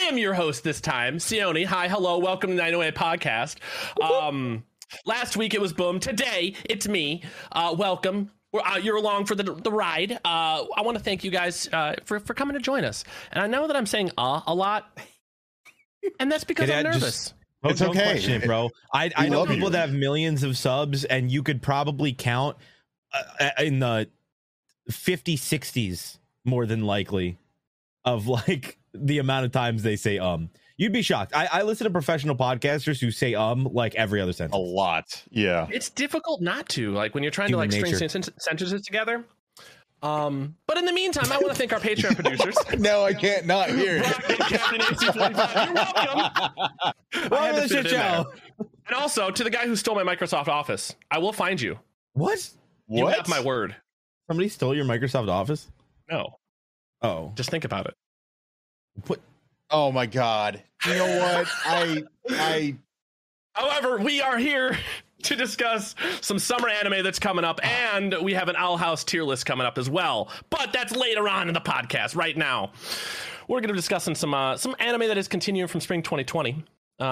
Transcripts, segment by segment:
am your host this time, Sione. Hi, hello, welcome to 908 Podcast. Last week it was Boom. Today it's me. Welcome. You're along for the ride. I want to thank you guys for coming to join us. And I know that I'm saying a lot, and that's because I'm nervous. It's okay. Don't question it, bro. I know people that have millions of subs, and you could probably count in the 50, 60s more than likely of like the amount of times they say You'd be shocked. I listen to professional podcasters who say like every other sentence. A lot. Yeah. It's difficult not to, like, when you're trying to like string sentences together. But in the meantime, I want to thank our Patreon producers. No, I can't not hear it. Captain AC45, you're welcome. I had to fit it in there. And also to the guy who stole my Microsoft Office, I will find you. What? You have my word. Somebody stole your Microsoft Office? No. Oh. Just think about it. What? Oh my God. You know what? I However, we are here to discuss some summer anime that's coming up, and we have an Owl House tier list coming up as well. But that's later on in the podcast. Right now, we're going to be discussing some anime that is continuing from spring 2020,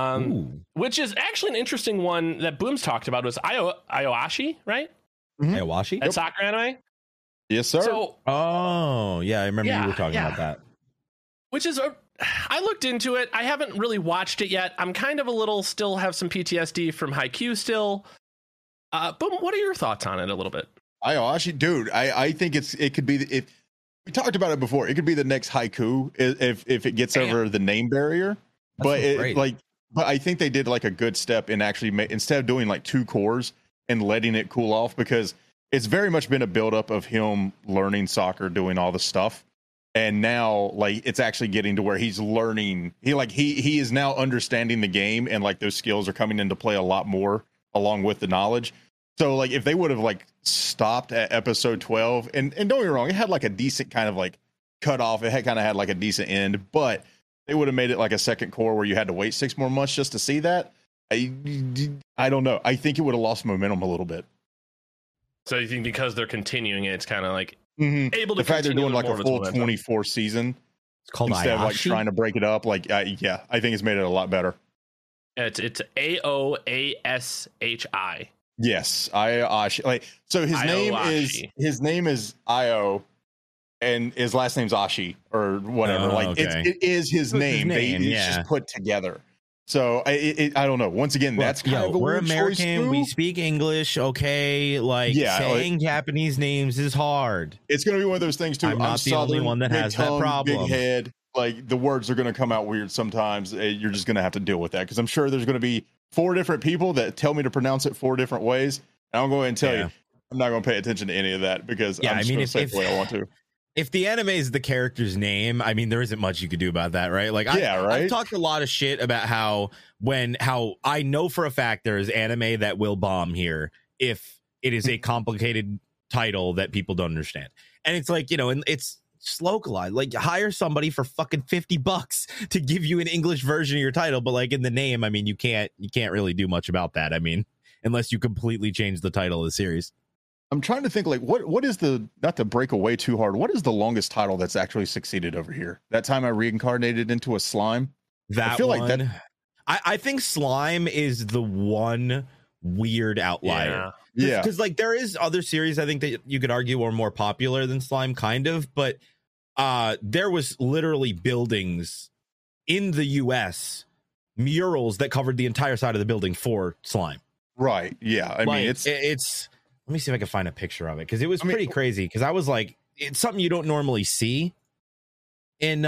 which is actually an interesting one that Boom's talked about. Was Aoashi, right? Mm-hmm. Aoashi? That soccer anime? Yes, sir. So, yeah, I remember you were talking about that. Which is I looked into it. I haven't really watched it yet. I'm kind of still have some PTSD from Haikyuu still. Boom, what are your thoughts on it a little bit? Aoashi, dude, I think it could be, if we talked about it before, it could be the next Haiku if it gets over the name barrier. But I think they did like a good step in actually instead of doing like 2 cores and letting it cool off, because it's very much been a buildup of him learning soccer, doing all the stuff. And now, like, it's actually getting to where he's learning. He is now understanding the game, and like those skills are coming into play a lot more along with the knowledge. So, like, if they would have like stopped at episode 12, and don't get me wrong, it had like a decent kind of like cut off. It had like a decent end, but they would have made it like a second core where you had to wait 6 more months just to see that. I don't know. I think it would have lost momentum a little bit. So you think because they're continuing it, it's kind of like. Able to the fact they're doing like a full 24 season, it's called instead Ayashi? of like trying to break it up. Like, yeah, I think it's made it a lot better. It's Aoashi. Yes, Ayashi. Like, so his name is Io, and his last name's Ashi or whatever. It is his name. It's just put together. So I don't know. Once again, that's kind of a we're weird American. We speak English. Okay, saying Japanese names is hard. It's going to be one of those things too. I'm not the only one that has that problem. Big head. Like, the words are going to come out weird sometimes. You're just going to have to deal with that, because I'm sure there's going to be 4 different people that tell me to pronounce it 4 different ways. And I'm going to tell you, I'm not going to pay attention to any of that, because I'm just going to say it the way I want to. If the anime is the character's name, I mean, there isn't much you could do about that, right? Like, I've talked a lot of shit about how I know for a fact there is anime that will bomb here if it is a complicated title that people don't understand. And it's like, and it's just localized. Like, hire somebody for fucking $50 to give you an English version of your title, but like in the name, I mean, you can't really do much about that. I mean, unless you completely change the title of the series. I'm trying to think, like, what is not to break away too hard, what is the longest title that's actually succeeded over here? That time I reincarnated into a slime? I feel like that. I think slime is the one weird outlier. Yeah. Because like there is other series I think that you could argue are more popular than slime, kind of, but there was literally buildings in the US, murals that covered the entire side of the building for slime. Right. Yeah. I mean, it's let me see if I can find a picture of it, because it was pretty crazy. Because I was like, it's something you don't normally see in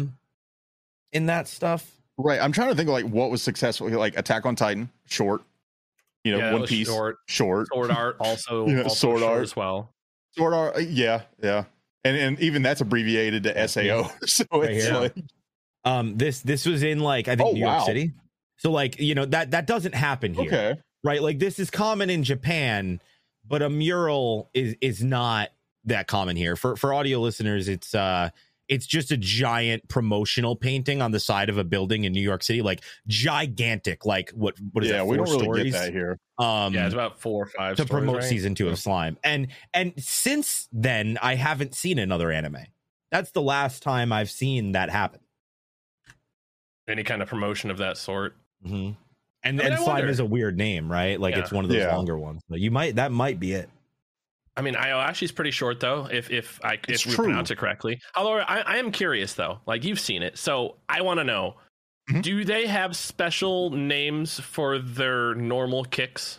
that stuff. Right. I'm trying to think of like what was successful. Like Attack on Titan, short. One Piece, short. Sword Art also Sword Art as well. Sword Art, yeah. And even that's abbreviated to SAO. So it's like this was in like I think New York City. So like that doesn't happen here. Okay. Right. Like this is common in Japan. But a mural is not that common here. For audio listeners, it's just a giant promotional painting on the side of a building in New York City, like gigantic. Like what is that? 4 we don't stories? really get that here. It's about 4 or 5 to stories, promote right? season 2 of Slime. And since then, I haven't seen another anime. That's the last time I've seen that happen. any kind of promotion of that sort. Mm-hmm. And slime is a weird name, right? Like it's one of those longer ones. But that might be it. I mean, Ayawashi's pretty short though, if we pronounce it correctly. Although I am curious though, like you've seen it, so I want to know: do they have special names for their normal kicks?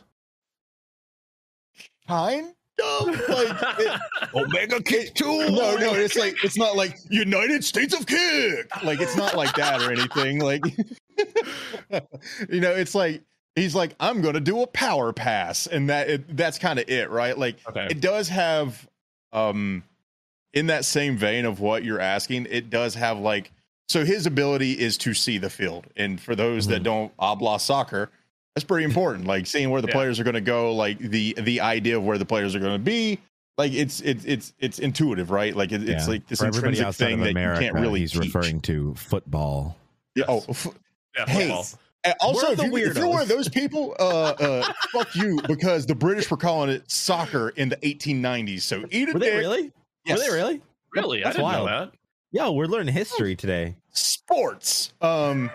Kind of like Omega Kick 2. No, it's not like United States of Kick. Like it's not like that or anything. Like it's like. He's like, I'm going to do a power pass. And that's kind of it, right? Like, It does have, in that same vein of what you're asking, it does have, like, so his ability is to see the field. And for those that don't habla soccer, that's pretty important. Like, seeing where the players are going to go, like, the idea of where the players are going to be. Like, it's intuitive, right? Like, it's like this intrinsic thing that you can't really He's referring to football. Yeah, football. Also, if you're one of those people, fuck you, because the British were calling it soccer in the 1890s. So eat it. Were they really? Yes. Were they really? Really? I didn't know that. Yeah, we're learning history today. Sports. So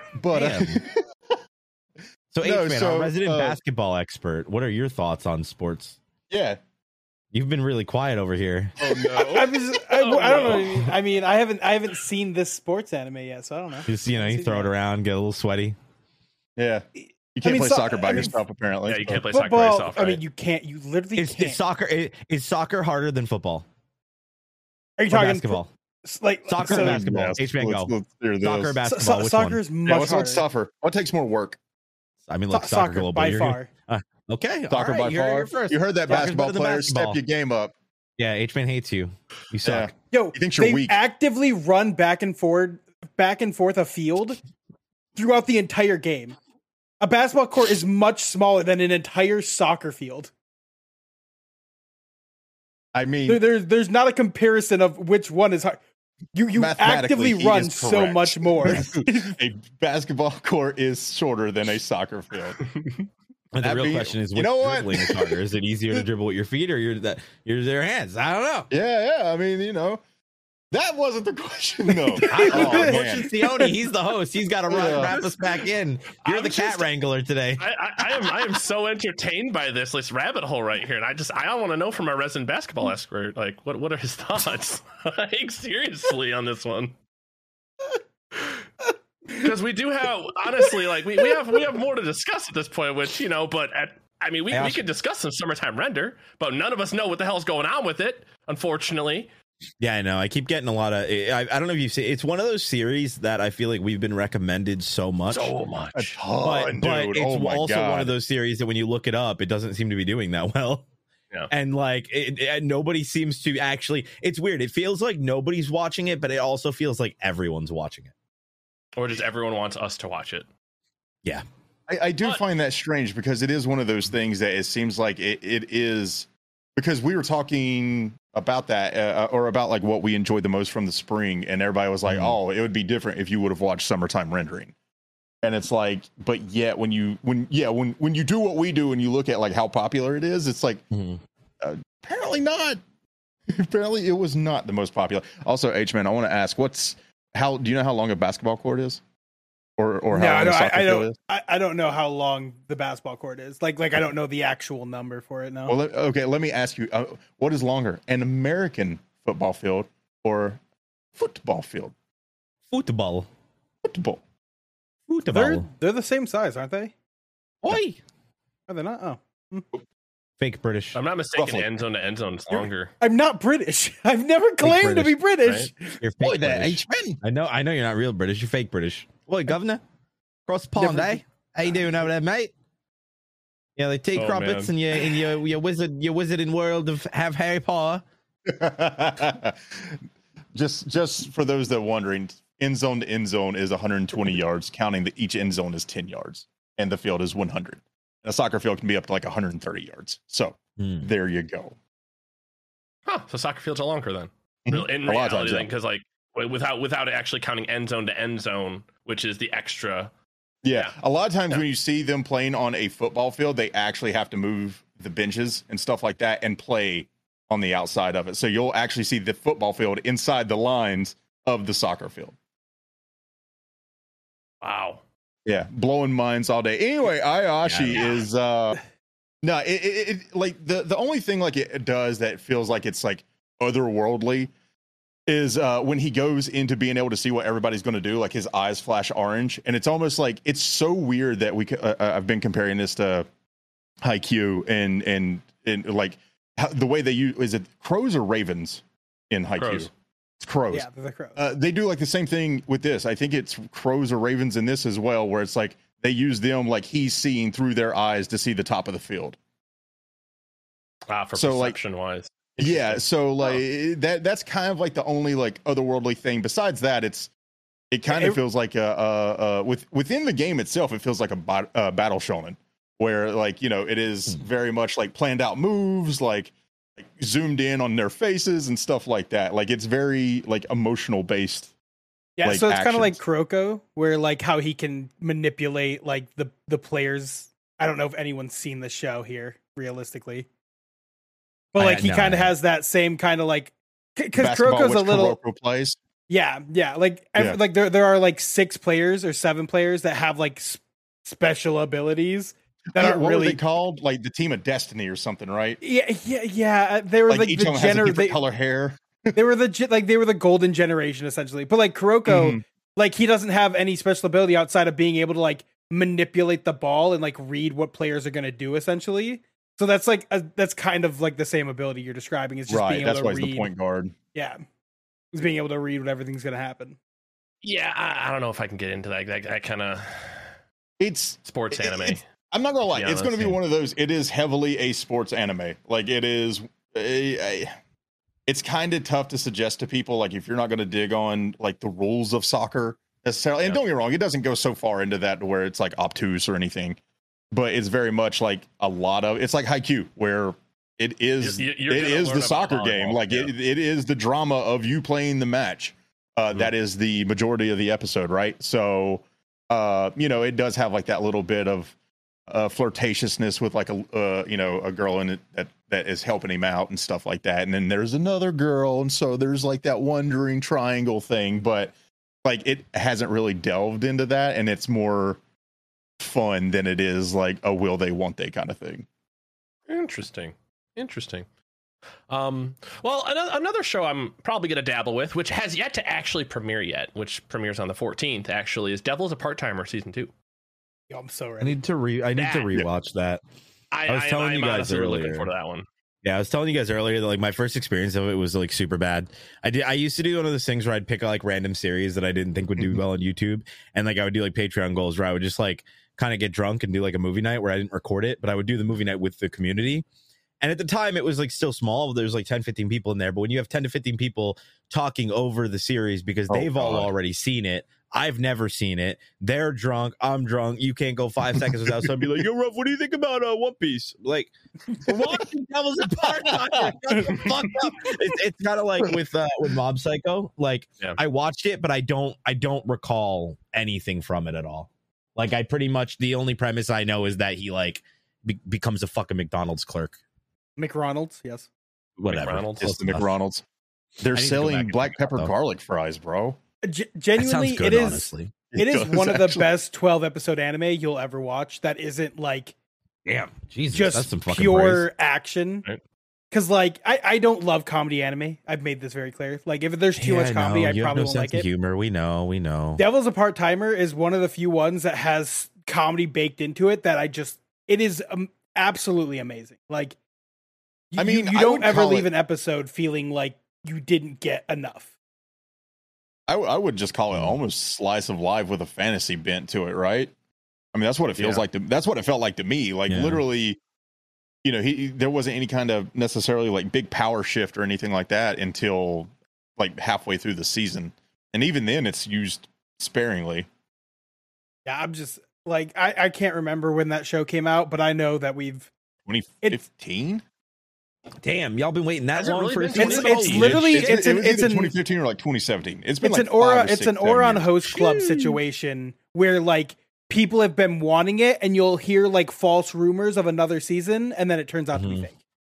H-Man, our resident basketball expert, what are your thoughts on sports? Yeah. You've been really quiet over here. Oh no! I don't know. I mean, I haven't seen this sports anime yet, so I don't know. Just you throw it around, get a little sweaty. Yeah, you can't play soccer by yourself. Apparently, yeah, you can't play soccer by yourself. Right? I mean, you can't. You literally can't. Is soccer harder than football? Are you talking basketball? Like soccer or basketball? Yes, H-Man, go. Soccer or basketball? Soccer is much harder. What's tougher? What takes more work? I mean, look, soccer global by far. Okay, soccer by far. You heard that, basketball players. Step your game up. Yeah, H-Man hates you. You suck. Yo, he thinks you're weak. Actively run back and forth a field throughout the entire game. A basketball court is much smaller than an entire soccer field. I mean, there's not a comparison of which one is hard. You actively run so much more. A basketball court is shorter than a soccer field. But the real question is, which dribbling is harder? Is it easier to dribble with your feet or your hands? I don't know. Yeah. I mean, that wasn't the question, though. Sione, he's the host. He's got to wrap us back in. You're the cat wrangler today. I am so entertained by this rabbit hole right here, and I want to know from our resident basketball expert, like, what are his thoughts? Like, seriously on this one. Because we do have, honestly, like we have more to discuss at this point, which we can discuss some summertime render, but none of us know what the hell's going on with it, unfortunately. Yeah, I know. I keep getting a lot of. I don't know if you've seen. It's one of those series that I feel like we've been recommended so much, a ton, but dude. it's also one of those series that when you look it up, it doesn't seem to be doing that well. Yeah. And like nobody seems to actually. It's weird. It feels like nobody's watching it, but it also feels like everyone's watching it. Or just everyone wants us to watch it. Yeah. I do find that strange because it is one of those things that it seems like it is, because we were talking about that or about like what we enjoyed the most from the spring, and everybody was like, oh, it would be different if you would have watched summertime rendering. And it's like, but yet when you do what we do and you look at like how popular it is, it's like apparently not. Apparently it was not the most popular. Also, H-Man, I want to ask, do you know how long a basketball court is? Or how long a soccer field is? I don't know how long the basketball court is. Like I don't know the actual number for it now. Well, okay, let me ask you, what is longer, an American football field or football field? Football. They're the same size, aren't they? Oi! Are they not? Oh. Fake British. If I'm not mistaken, end zone to end zone is longer. I'm not British. I've never claimed to be British. Right? You're fake British. I know you're not real British. You're fake British. Oi, governor. Across the pond, eh? How you doing over there, mate? Yeah, the tea crumpets and your wizarding world of have Harry Potter. Just for those that are wondering, end zone to end zone is 120 yards, counting that each end zone is 10 yards, and the field is 100. And a soccer field can be up to like 130 yards. So there you go. So soccer fields are longer then. In reality, because like without actually counting end zone to end zone, which is the extra. Yeah. A lot of times when you see them playing on a football field, they actually have to move the benches and stuff like that and play on the outside of it. So you'll actually see the football field inside the lines of the soccer field. Wow. Yeah, blowing minds all day. Anyway, Ayashi is no, it like the only thing like it does that feels like it's like otherworldly is when he goes into being able to see what everybody's going to do, like his eyes flash orange, and it's almost like it's so weird that I've been comparing this to Haikyuu and like the way they use, is it crows or ravens in Haikyuu? It's crows. Yeah, they're the crows. They do like the same thing with this. I think it's crows or ravens in this as well, where it's like they use them like he's seeing through their eyes to see the top of the field. For perception wise. Yeah, so like that's kind of like the only like otherworldly thing. Besides that, it kind of feels like within the game itself, it feels like a battle shonen, where like, you know, it is very much like planned out moves, like zoomed in on their faces and stuff like that. Like it's very like emotional based. Yeah, like, so it's kind of actions. like Kuroko, where like how he can manipulate like the players. I don't know if anyone's seen the show here realistically. But like he kind of has that same kind of like, because Kuroko's a little Kuroko plays. Yeah, like like there are like 6 players or 7 players that have like special abilities that aren't what really were they called, like the Team of Destiny or something, right? Yeah. They were like each one has a different color hair. They were the golden generation essentially. But like Kuroko, like he doesn't have any special ability outside of being able to like manipulate the ball and like read what players are going to do essentially. So that's like that's kind of like the same ability you're describing. Is just being able that's to why read. He's the point guard. Yeah, he's being able to read what everything's going to happen. Yeah, I don't know if I can get into that kind of. It's sports anime. I'm not gonna lie. It's going to be one of those. It is heavily a sports anime. Like it is. It's kind of tough to suggest to people, like if you're not going to dig on like the rules of soccer necessarily. And don't get me wrong, it doesn't go so far into that to where it's like obtuse or anything. But it's very much like it's like Haikyuu, where it is the soccer game. Like it is the drama of you playing the match. That is the majority of the episode, right? So, you know, it does have like that little bit of flirtatiousness with like a girl in it that is helping him out and stuff like that. And then there's another girl, and so there's like that wandering triangle thing. But like it hasn't really delved into that, and it's more fun than it is like a will they won't they kind of thing. Interesting. Well, another show I'm probably gonna dabble with, which has yet to actually premiere yet, which premieres on the 14th actually, is Devil's a Part-Timer season 2. Yo, I'm so ready. I need to rewatch that. I was telling you guys earlier. Looking forward to that one. Yeah, I was telling you guys earlier that like my first experience of it was like super bad. I used to do one of those things where I'd pick like random series that I didn't think would do well on YouTube, and like I would do like Patreon goals where I would just like kind of get drunk and do like a movie night where I didn't record it, but I would do the movie night with the community. And at the time it was like still small. There's like 10-15 people in there, but when you have 10 to 15 people talking over the series because they've all already seen it, I've never seen it, they're drunk, I'm drunk, you can't go 5 seconds without somebody be like, yo, Ruff, what do you think about One Piece? Like, we're watching Devil's a Part-Timer. Fuck up. It's kind of like with Mob Psycho. Like, I watched it, but I don't recall anything from it at all. Like, I pretty much, the only premise I know is that he like becomes a fucking McDonald's clerk. McRonald's, yes. Whatever. It's the McRonald's. They're selling black pepper garlic fries, bro. Genuinely, good, honestly. It is one of the best 12 episode anime you'll ever watch. That isn't like, damn, Jesus, just that's some fucking pure praise. Action. Because like I don't love comedy anime. I've made this very clear. Like if there's too much comedy, I probably won't like it. Humor, we know. Devil's a Part-Timer is one of the few ones that has comedy baked into it. That it is absolutely amazing. Like, you don't ever leave an episode feeling like you didn't get enough. I would just call it almost slice of life with a fantasy bent to it, right? I mean, that's what it feels like. That's what it felt like to me. Like literally, you know, there wasn't any kind of necessarily like big power shift or anything like that until like halfway through the season, and even then, it's used sparingly. Yeah, I'm just like I can't remember when that show came out, but I know that 2015. Damn, y'all been waiting that long for it? It's literally it's in 2015 or like 2017. It's been it's an Ouran Host Club situation where like people have been wanting it, and you'll hear like false rumors of another season, and then it turns out to be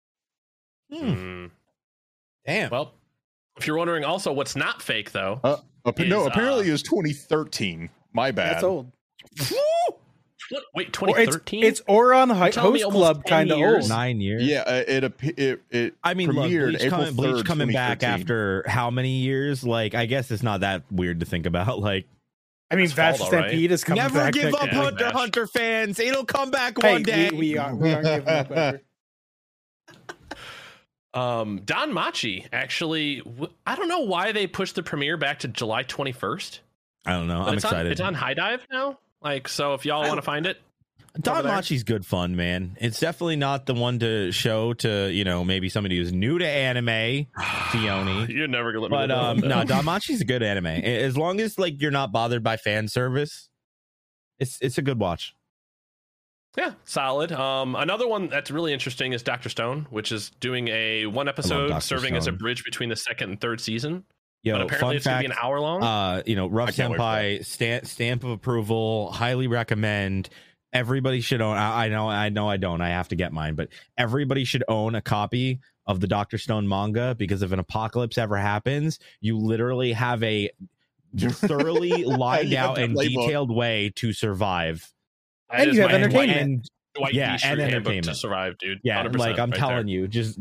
fake. Damn. Well, if you're wondering, also what's not fake though, apparently it was 2013 My bad. That's old. Wait, 2013? It's Ouran Host Club kind of old. 9 years. Yeah, it I mean, premiered look, April 3rd, Bleach coming back 2013. after how many years? Like, I guess it's not that weird to think about. Like, I mean, Vast Stampede is coming never back. give up, Hunter fans. It'll come back one day. We aren't giving up ever. Don Machi, actually, I don't know why they pushed the premiere back to July 21st. I don't know. But I'm excited. It's on High Dive now. Like, so if y'all want to find it, Don Machi's good fun, man. It's definitely not the one to show to, you know, maybe somebody who's new to anime, Fiona. You're never gonna let me. But no, Don Machi's a good anime. As long as like you're not bothered by fan service, it's a good watch. Yeah, solid. Another one that's really interesting is Dr. Stone, which is doing a one episode serving as a bridge between the second and third season. Yo, but apparently it's gonna be an hour long. You know, Rough Senpai stamp of approval. Highly recommend. Everybody should own. I know. I don't. I have to get mine, but everybody should own a copy of the Dr. Stone manga because if an apocalypse ever happens, you literally have a thoroughly lined out and detailed way to survive. And you have entertainment. And entertainment to survive, dude. Yeah, like I'm telling you, just.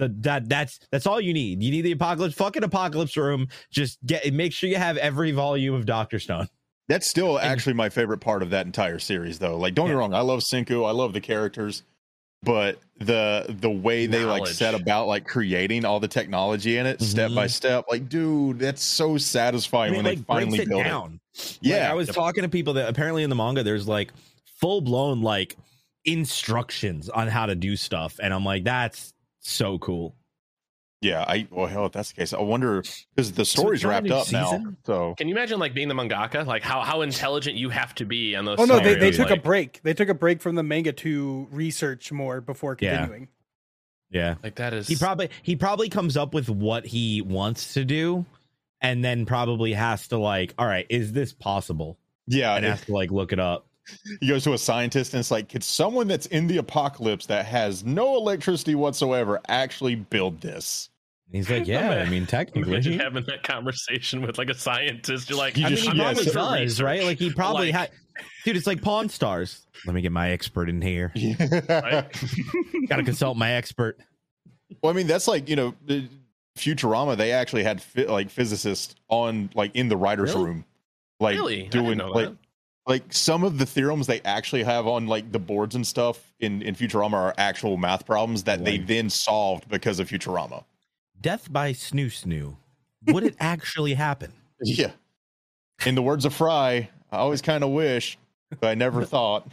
That's all you need. You need the fucking apocalypse room. Just make sure you have every volume of Dr. Stone. That's still actually my favorite part of that entire series, though. Like, don't get me wrong, I love Senku, I love the characters, but the way they like set about like creating all the technology in it, step by step, like, dude, that's so satisfying when they finally build it. Yeah, like, I was talking to people that apparently in the manga there's like full blown like instructions on how to do stuff, and I'm like, that's so cool. Yeah, hell, if that's the case, I wonder because the story's wrapped up now. So can you imagine like being the mangaka, like how intelligent you have to be on those? Oh no, they took a break. They took a break from the manga to research more before continuing. Yeah, like that is he probably comes up with what he wants to do, and then probably has to like, all right, is this possible? Yeah, and has to like look it up. He goes to a scientist and it's like, could someone that's in the apocalypse that has no electricity whatsoever actually build this? And he's like, yeah, I mean, technically. Imagine having that conversation with like a scientist. You're like, he probably does, right? Like he probably had, dude, it's like Pawn Stars. Let me get my expert in here. Right? Got to consult my expert. Well, I mean, that's like, you know, Futurama, they actually had physicists on like in the writer's room. Like doing like some of the theorems they actually have on like the boards and stuff in Futurama are actual math problems that they then solved because of Futurama. Death by snoo snoo. Would it actually happen? Yeah. In the words of Fry, I always kind of wish, but I never thought.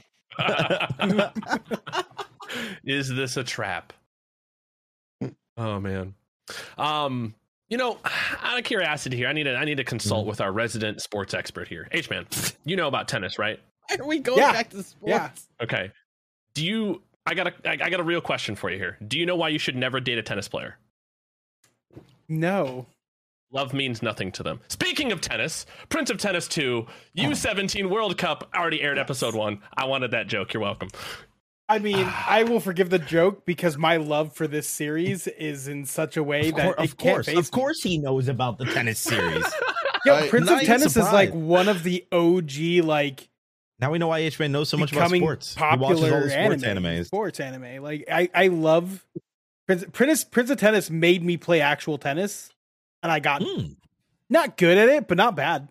Is this a trap? Oh man. You know, out of curiosity here, I need to consult with our resident sports expert here. H-Man, you know about tennis, right? Are we going back to sports? Yeah. Okay. I got a real question for you here. Do you know why you should never date a tennis player? No. Love means nothing to them. Speaking of tennis, Prince of Tennis 2, U17 World Cup already aired episode 1. I wanted that joke. You're welcome. I mean, I will forgive the joke because my love for this series is in such a way that it can't face me. Of course he knows about the tennis series. Yo, Prince of Tennis is like one of the OG, like... Now we know why H-Man knows so much about sports. Popular he watches all the sports anime. Sports anime. Like, I love... Prince of Tennis made me play actual tennis, and I got not good at it, but not bad.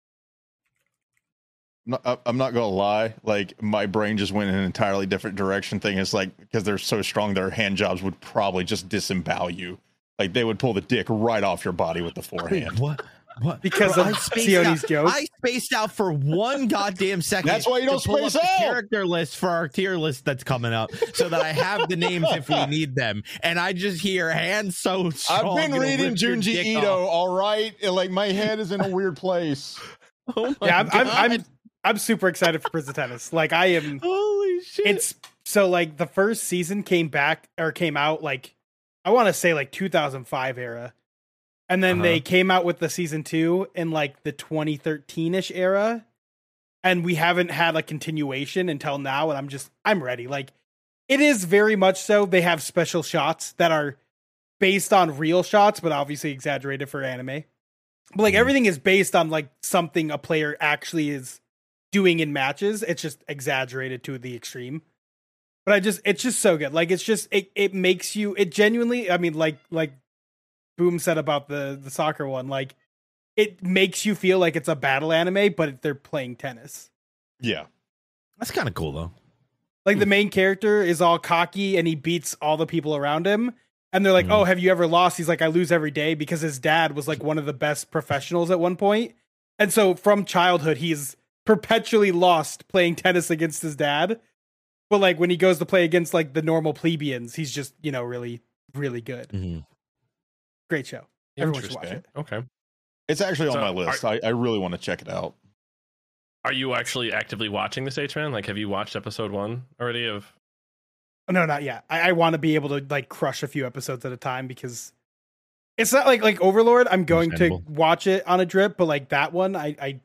I'm not gonna lie, like my brain just went in an entirely different direction. Thing is like because they're so strong, their hand jobs would probably just disembowel you. Like they would pull the dick right off your body with the forehand. What? Because of Sione's joke. I spaced out for one goddamn second. That's why you don't space out. The character list for our tier list that's coming up, so that I have the names if we need them. And I just hear hands so strong. I've been reading Junji Ito. All right, like my head is in a weird place. Oh my God. I'm super excited for Prince of Tennis. Like I am. Holy shit! It's so like the first season came out like I want to say like 2005 era. And then they came out with the season 2 in like the 2013-ish era. And we haven't had a continuation until now. And I'm ready. Like it is very much so. They have special shots that are based on real shots, but obviously exaggerated for anime. But like everything is based on like something a player actually is doing in matches. It's just exaggerated to the extreme. But it's just so good. Like, it's just, it makes you, it genuinely, I mean, like Boom said about the soccer one, like, it makes you feel like it's a battle anime, but they're playing tennis. Yeah. That's kind of cool, though. Like, the main character is all cocky and he beats all the people around him. And they're like, oh, have you ever lost? He's like, I lose every day, because his dad was like one of the best professionals at one point. And so from childhood, he's perpetually lost playing tennis against his dad. But like when he goes to play against like the normal plebeians, he's just, you know, really, really good. Mm-hmm. Great show. Everyone should watch it. Okay. It's actually on my list. I really want to check it out. Are you actually actively watching this, H-Man? Like, have you watched episode 1 already of? No, not yet. I want to be able to like crush a few episodes at a time, because it's not like Overlord. I'm going to watch it on a drip, but like that one, I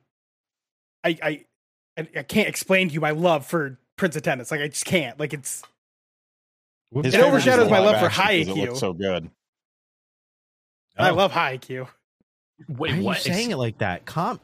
can't explain to you my love for Prince of Tennis. Like, I just can't. Like, it overshadows my love for Haikyuu. It looks so good. I love Haikyuu. Wait, why are what? you saying it like that?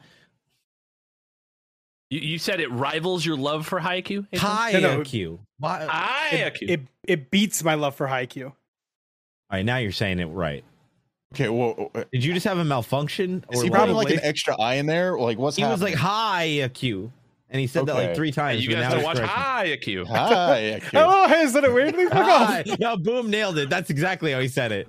You said it rivals your love for Haikyuu? Haikyuu. It beats my love for Haikyuu. All right, now you're saying it right. Okay, well, did you just have a malfunction? Is he probably like an extra I in there? Like, what's happening? He was like Haikyuu, and he said that like 3 times. You guys gotta watch Haikyuu. Haikyuu. Oh, I said it weirdly. No, Boom nailed it. That's exactly how he said it.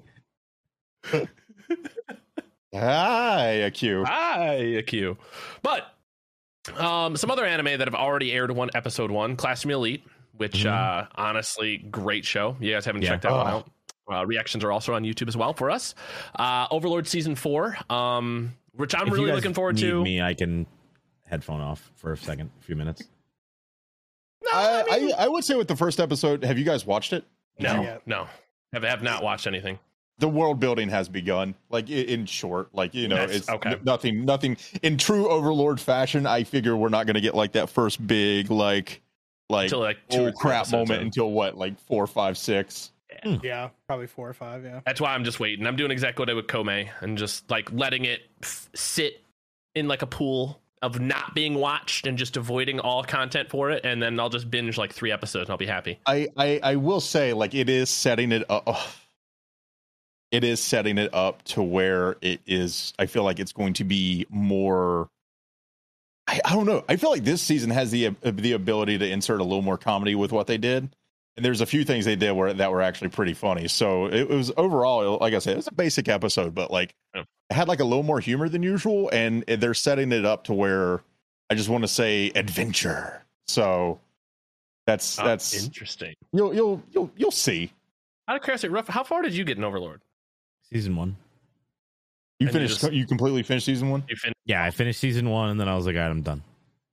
Haikyuu. But some other anime that have already aired episode 1, Class of Elite, which honestly, great show. You guys haven't checked that one out. Reactions are also on YouTube as well for us. Overlord season 4, which I'm really looking forward to. I can headphone off for a few minutes. No, I would say with the first episode, have you guys watched it? No. Have not watched anything. The world building has begun. Like, in short, like, you know, it's okay. Nothing in true Overlord fashion. I figure we're not going to get like that first big like until, like oh crap moment until what, like 4, 5, 6. Yeah, probably 4 or 5. Yeah, that's why I'm just waiting. I'm doing exactly what I did with Kome and just like letting it sit in like a pool of not being watched and just avoiding all content for it, and then I'll just binge like 3 episodes and I'll be happy. I will say, like, it is setting it up. It is setting it up to where it is. I feel like it's going to be more. I don't know. I feel like this season has the ability to insert a little more comedy with what they did. And there's a few things they did that were actually pretty funny. So it was overall, like I said, it was a basic episode, but like it had like a little more humor than usual. And they're setting it up to where I just want to say adventure. So that's interesting. You'll see. Out of curiosity, Ruff, how far did you get in Overlord? Season 1. You completely finished season 1? Yeah, I finished season 1, and then I was like, all right, I'm done.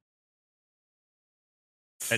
Like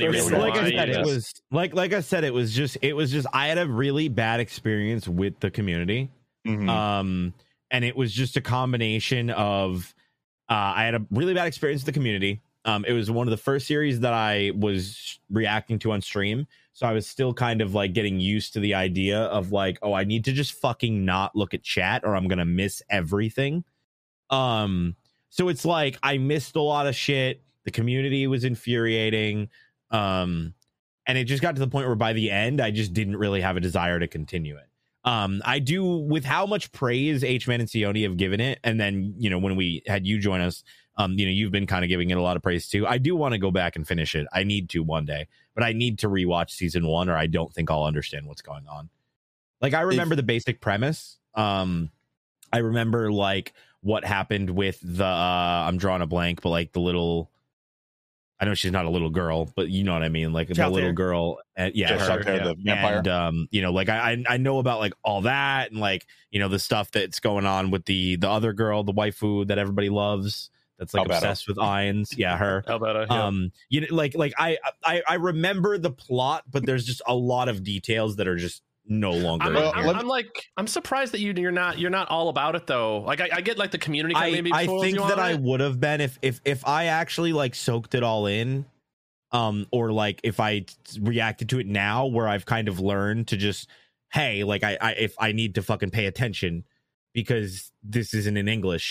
I said, it was just I had a really bad experience with the community. And it was just a combination of I had a really bad experience with the community. It was one of the first series that I was reacting to on stream, so I was still kind of like getting used to the idea of like, oh, I need to just fucking not look at chat or I'm gonna miss everything. So it's like I missed a lot of shit. The community was infuriating. And it just got to the point where by the end, I just didn't really have a desire to continue it. I do, with how much praise H-Man and Sione have given it, and then, you know, when we had you join us, you know, you've been kind of giving it a lot of praise too. I do want to go back and finish it. I need to one day, but I need to rewatch season 1 or I don't think I'll understand what's going on. Like, I remember the basic premise. I remember like what happened with the, I'm drawing a blank, but like the little, I know she's not a little girl, but you know what I mean? Like the little girl. And the vampire. And, you know, like I know about like all that and like, you know, the stuff that's going on with the other girl, the waifu that everybody loves. That's like obsessed with Irons. Yeah, her. How about yeah. You know, like I remember the plot, but there's just a lot of details that are just no longer. I'm surprised that you're not all about it though. Like I get like the community. I think that I would have been if I actually like soaked it all in, or like if I reacted to it now, where I've kind of learned to just, hey, like if I need to fucking pay attention because this isn't in English.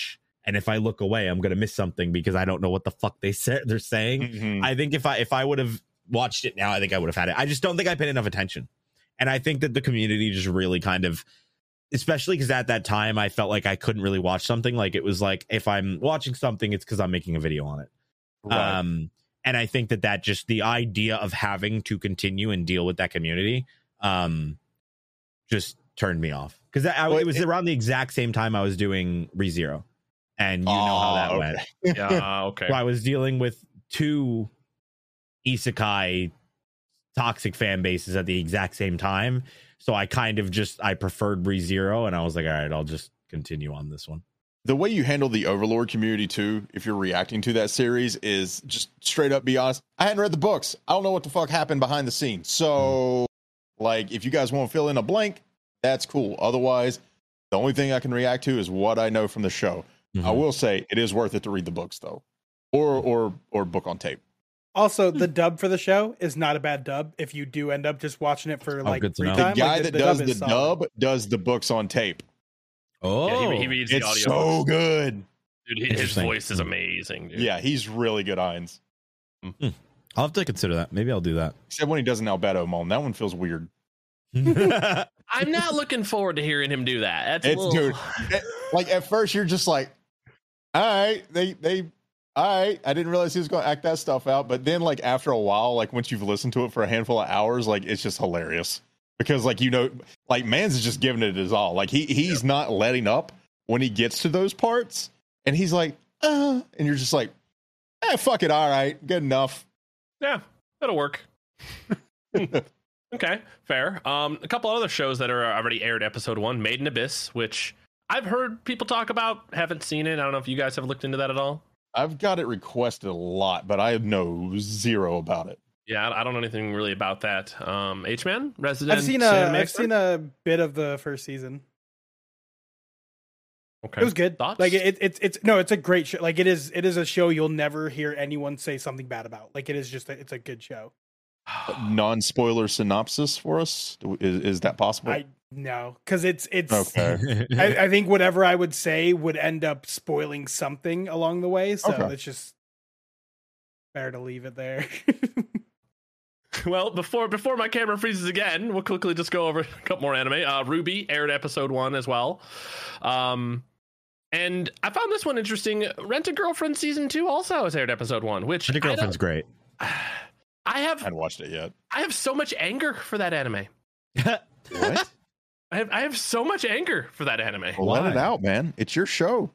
and if I look away, I'm gonna miss something because I don't know what the fuck they're saying. Mm-hmm. I think if I would have watched it now, I think I would have had it. I just don't think I paid enough attention, and I think that the community just really kind of, especially because at that time I felt like I couldn't really watch something. Like it was like if I'm watching something, it's because I'm making a video on it. Right. And I think that just the idea of having to continue and deal with that community, just turned me off because it was around the exact same time I was doing ReZero, and you know how that went. Yeah, okay. So I was dealing with 2 isekai toxic fan bases at the exact same time. So I kind of I preferred ReZero, and I was like, all right, I'll just continue on this one. The way you handle the Overlord community too, if you're reacting to that series, is just straight up be honest. I hadn't read the books. I don't know what the fuck happened behind the scenes. So like, if you guys want to fill in a blank, that's cool. Otherwise, the only thing I can react to is what I know from the show. I will say it is worth it to read the books though, or book on tape. Also, the dub for the show is not a bad dub. If you do end up just watching it for like free time, the guy that does the dub does the books on tape. Oh, yeah, he reads it's the audio. So good, dude. His voice is amazing. Dude. Yeah, he's really good, Ainz. I'll have to consider that. Maybe I'll do that. Except when he does an Albedo Mom, that one feels weird. I'm not looking forward to hearing him do that. Dude, like at first you're just like, all right, all right, I didn't realize he was going to act that stuff out. But then, like, after a while, like, once you've listened to it for a handful of hours, like, it's just hilarious. Because, like, like, Mans is just giving it his all. Like, he's not letting up when he gets to those parts. And he's like, and you're just like, fuck it, all right, good enough. Yeah, that'll work. Okay, fair. A couple other shows that are already aired episode 1, Made in Abyss, which I've heard people talk about, haven't seen it. I don't know if you guys have looked into that at all. I've got it requested a lot, but I know zero about it. Yeah, I don't know anything really about that. H-Man, Resident. I've seen a bit of the first season. Okay, it was good. Thoughts? Like it's a great show. Like it is a show you'll never hear anyone say something bad about. Like it is just it's a good show. Non-spoiler synopsis for us, is that possible? No, because it's okay. I think whatever I would say would end up spoiling something along the way, so it's just better to leave it there. Well, before my camera freezes again, we'll quickly just go over a couple more anime. Ruby aired episode 1 as well, and I found this one interesting. Rent a Girlfriend season 2 also has aired episode 1, which Rent a Girlfriend's great. I hadn't watched it yet. I have so much anger for that anime. What? I have so much anger for that anime. Well, let it out, man. It's your show.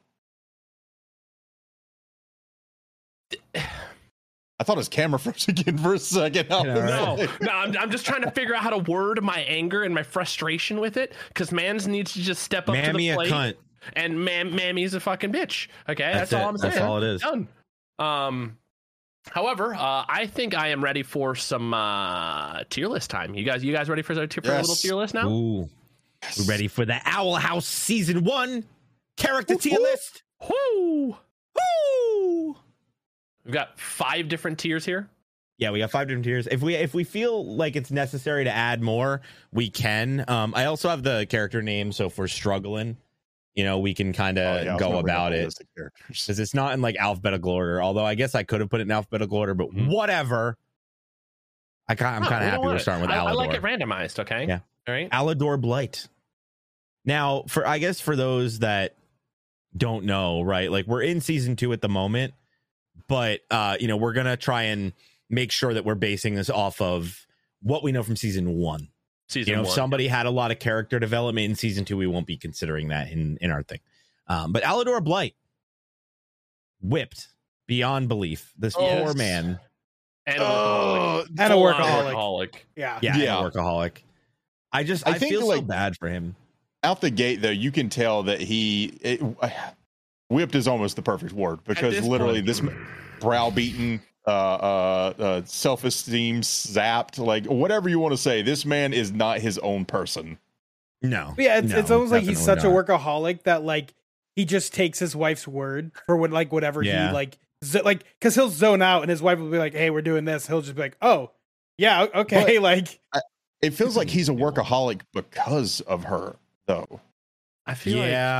I thought his camera froze again for a second. No, I'm just trying to figure out how to word my anger and my frustration with it, because Mans needs to just step up to the plate. Cunt. And Mammy's a fucking bitch. Okay, that's all I'm saying. That's all it is. Done. However, I think I am ready for some tier list time. You guys ready for a little tier list now? Ooh. We're ready for the Owl House season 1 character tier list. Woo! Woo! We've got 5 different tiers here. Yeah, we got 5 different tiers. If we feel like it's necessary to add more, we can. I also have the character name, so if we're struggling, we can kind of go about it, because it's not in like alphabetical order. Although I guess I could have put it in alphabetical order, but whatever. I'm kind of happy we're starting with Alador. I like it randomized. Okay. Yeah. All right. Alador Blight. Now, for those that don't know, right? Like, we're in season 2 at the moment, but we're gonna try and make sure that we're basing this off of what we know from season 1. If somebody had a lot of character development in season 2, we won't be considering that in our thing. But Alador Blight, whipped beyond belief. This poor man. And a workaholic. Yeah, a workaholic. I feel so bad for him. Out the gate, though, you can tell that whipped is almost the perfect word, because literally this browbeaten, self-esteem zapped, like whatever you want to say, this man is not his own person. No. Yeah, it's almost like he's such a workaholic that like he just takes his wife's word for whatever he because he'll zone out and his wife will be like, hey, we're doing this. He'll just be like, oh yeah, okay. But it feels like he's a workaholic because of her, though. I feel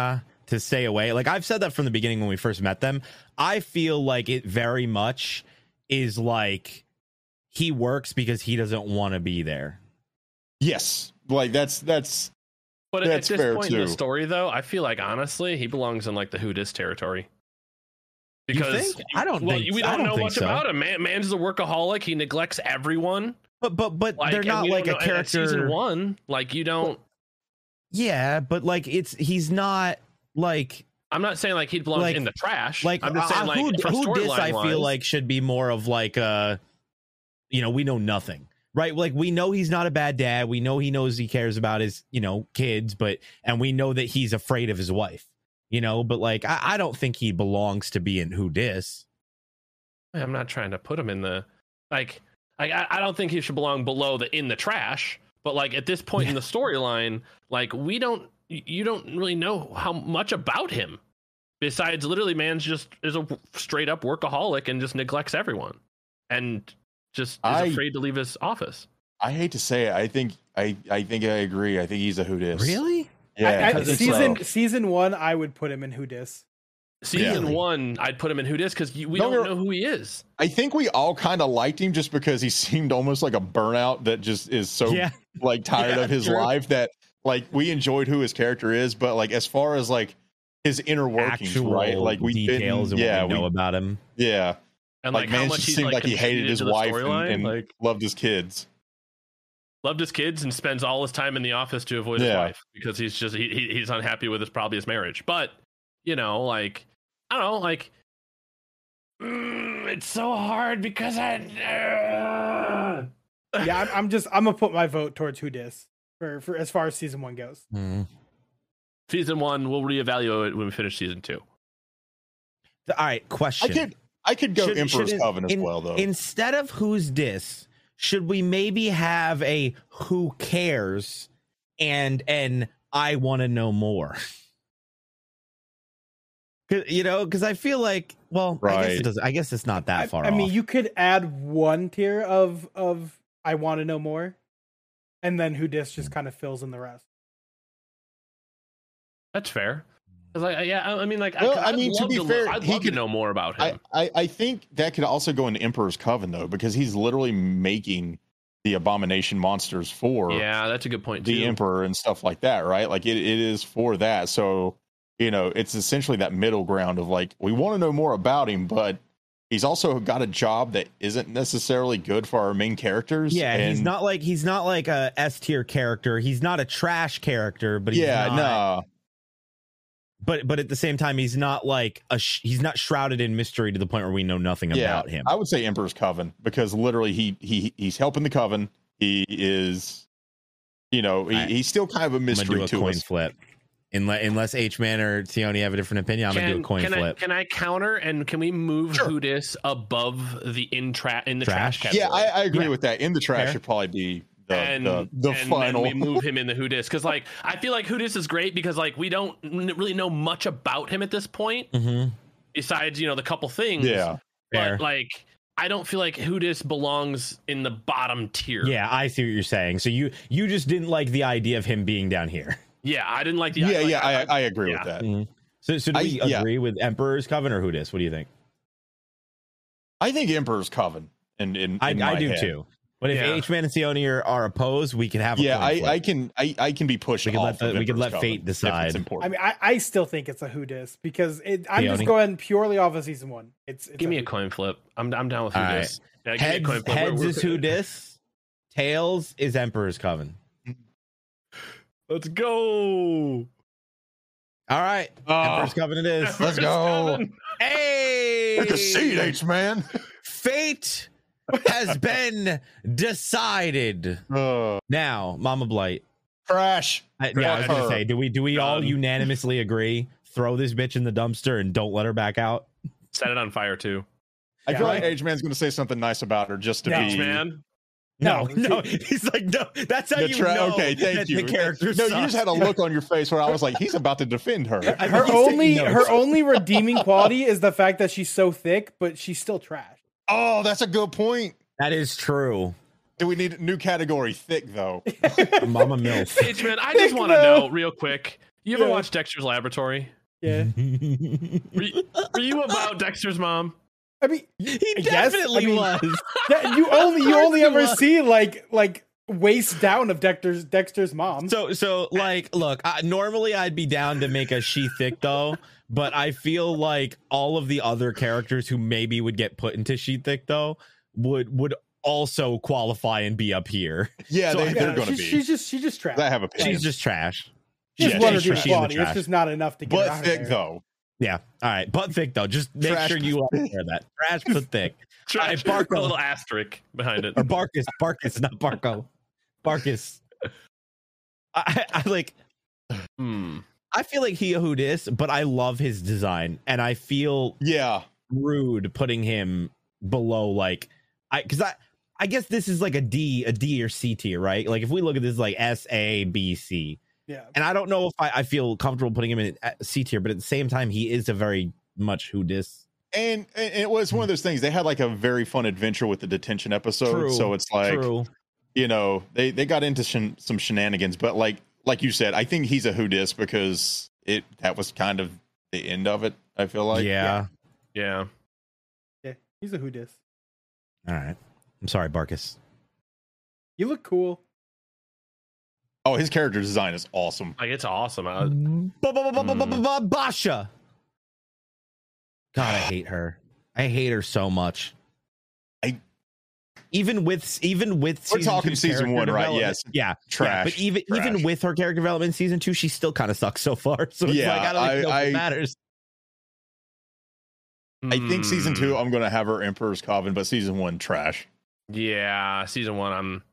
to stay away. Like I've said that from the beginning when we first met them. I feel like it very much is like he works because he doesn't want to be there. Yes, like that's. But at this point in the story, though, I feel like honestly he belongs in like the Who Dis territory. Because I don't think we don't know much about him. Man's a workaholic. He neglects everyone. But like, they're not like a character. Season 1, like you don't. Yeah, but like he's not like. I'm not saying like he belongs in the trash. Like I'm just saying like Who Dis I feel like should be more of like we know nothing, right? Like we know he's not a bad dad. We know he knows he cares about his kids, and we know that he's afraid of his wife. But like I don't think he belongs to be in Who Dis. I'm not trying to put him in the like. I don't think he should belong below the in the trash, but like at this point in the storyline, like you don't really know how much about him besides literally man's just is a straight up workaholic and just neglects everyone and just is afraid to leave his office. I hate to say it. I think I agree. I think he's a Who Dis. Really? Yeah. Season 1, I would put him in Who Dis. Season 1, I'd put him in Who Dis because we don't know who he is. I think we all kind of liked him just because he seemed almost like a burnout that just is so like tired of his life that like we enjoyed who his character is, but like as far as like his inner workings, right? Like we details and what we know about him. Yeah. And like man just seemed like he hated his wife and like loved his kids. Loved his kids and spends all his time in the office to avoid his wife because he's just he's unhappy with his marriage. But like I don't know, like it's so hard because I'm gonna put my vote towards Who Dis for as far as season 1 goes. Season 1, we'll reevaluate it when we finish season 2. All right, question. I could go Emperor's Coven as well though. Instead of Who's Dis, should we maybe have a Who Cares and an I want to know more? Because I feel like, I guess it's not that far off. I mean, you could add one tier of I want to know more, and then Who Dis just kind of fills in the rest. That's fair. I mean, like, to be fair, I'd love to know more about him. I think that could also go into Emperor's Coven though, because he's literally making the abomination monsters for that's a good point too. The Emperor and stuff like that, right? Like it is for that. So it's essentially that middle ground of like we want to know more about him, but he's also got a job that isn't necessarily good for our main characters. Yeah, and he's not like a S tier character. He's not a trash character, but But at the same time, he's not like he's not shrouded in mystery to the point where we know nothing about him. I would say Emperor's Coven because literally he's helping the Coven. He is, he's still kind of a mystery to us. Coin flip. Unless H-Man or Sione have a different opinion, I'm gonna do a coin flip. Can I counter and can we move Who Dis above the in the trash category? Yeah, I agree with that. In the trash should probably be the final. And we move him in the Who Dis because like I feel like Who Dis is great because like we don't really know much about him at this point. Besides the couple things. Yeah, but like I don't feel like Who Dis belongs in the bottom tier. Yeah, I see what you're saying. So you just didn't like the idea of him being down here. Yeah, I didn't like the I agree with that. So do we agree with Emperor's Coven or Who Dis? What do you think? I think Emperor's Coven, and I do too. But if H-Man and Sione are opposed, we can have a I can be pushed. We can let fate decide. I mean, I still think it's a Who Dis because I'm just going purely off of season 1. It's give me a coin flip. I'm down with Who Dis. Right. Heads is Who Dis. Tails is Emperor's Coven. Let's go. All right. Emperor's Coven it is. Let's go. Hey. Take a seat, H-Man. Fate has been decided. Now, Mama Blight. Trash. I was going to say, do we all unanimously agree? Throw this bitch in the dumpster and don't let her back out? Set it on fire, too. I feel like H-Man's going to say something nice about her just to be... H-Man? No, he's like, no, that's how you know. Okay, thank you. The character you just had a look on your face where I was like, he's about to defend her. Her only redeeming quality is the fact that she's so thick, but she's still trash. Oh, that's a good point. That is true. Do we need a new category? Thick, though. Mama MILF. H-Man, I just want to know real quick. You ever watch Dexter's Laboratory? Yeah. Were you about Dexter's mom? I mean, he definitely was. You only ever see like waist down of Dexter's mom. So like, look, normally I'd be down to make a she thick though, but I feel like all of the other characters who maybe would get put into she thick though would also qualify and be up here. Yeah, so they're going to be. She's just trash. I have opinions. She's just trash. She's one or two quality. It's just not enough to get but out thick there. though. Yeah. All right. Butt thick though. Just make sure you wear that. Trash but thick. Trash. Right, Barco. A little asterisk behind it. Or Barkus, not Barco. Barkus. I like. I feel like he who dis, but I love his design, and I feel rude putting him below like because I guess this is like a D or C tier, right? Like if we look at this like S, A, B, C. Yeah. And I don't know if I feel comfortable putting him in C tier, but at the same time, he is a very much who dis. And it was one of those things. They had like a very fun adventure with the detention episode. True, so it's like, you know, they got into some shenanigans. But like you said, I think he's a who dis because that was kind of the end of it. I feel like. Yeah. He's a who dis. All right. I'm sorry, Barkus. You look cool. Oh, his character design is awesome. Like it's awesome. Basha. God, I hate her. I hate her so much. Even with we're talking season 1, right? Yes. Yeah. Trash. Yeah, but even with her character development in season 2, she still kind of sucks so far. So it's like I don't even know if it matters. I think season 2, I'm gonna have her Emperor's Coven, but season 1, trash. Yeah, season 1, I'm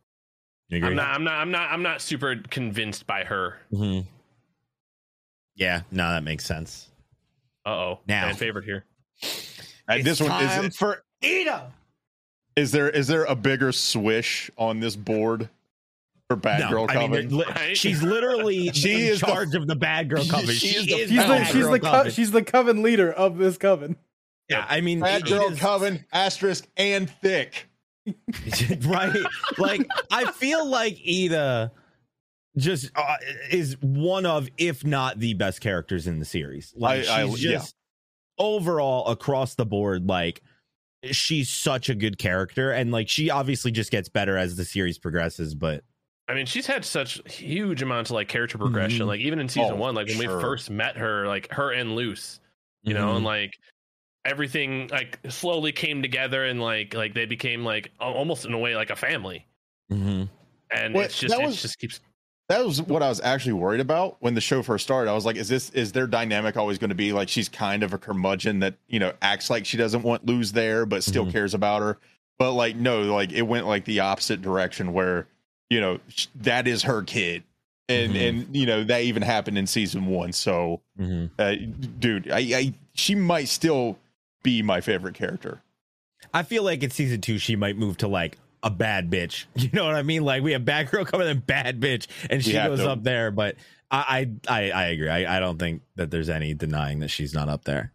not super convinced by her. Mm-hmm. Yeah, no, that makes sense. Now, fan favorite here. This one is for Ida. Is there a bigger swish on this board for Bad Girl Coven? She's literally in charge of the Bad Girl Coven. She's the coven leader of this coven. Yeah, I mean, Bad Girl Coven, asterisk, and thick. Right? Like, I feel like Ida just is one of, if not the best characters in the series. Like, she's just overall across the board, like, she's such a good character, and like she obviously just gets better as the series progresses. But I mean, she's had such huge amounts of like character progression. Like even in season 1, like when we first met her, like her and Luce, you know, and like everything like slowly came together, and like they became like almost in a way like a family. And it just keeps. That was what I was actually worried about when the show first started. I was like, is their dynamic always going to be like she's kind of a curmudgeon that, you know, acts like she doesn't want Luz there, but still cares about her? But like, no, like it went like the opposite direction where, you know, that is her kid. And, you know, that even happened in season 1. So, dude, she might still be my favorite character. I feel like in season 2, she might move to like a bad bitch. You know what I mean? Like we have Bad Girl coming in, bad bitch, and she goes up there. But I agree. I don't think that there's any denying that she's not up there.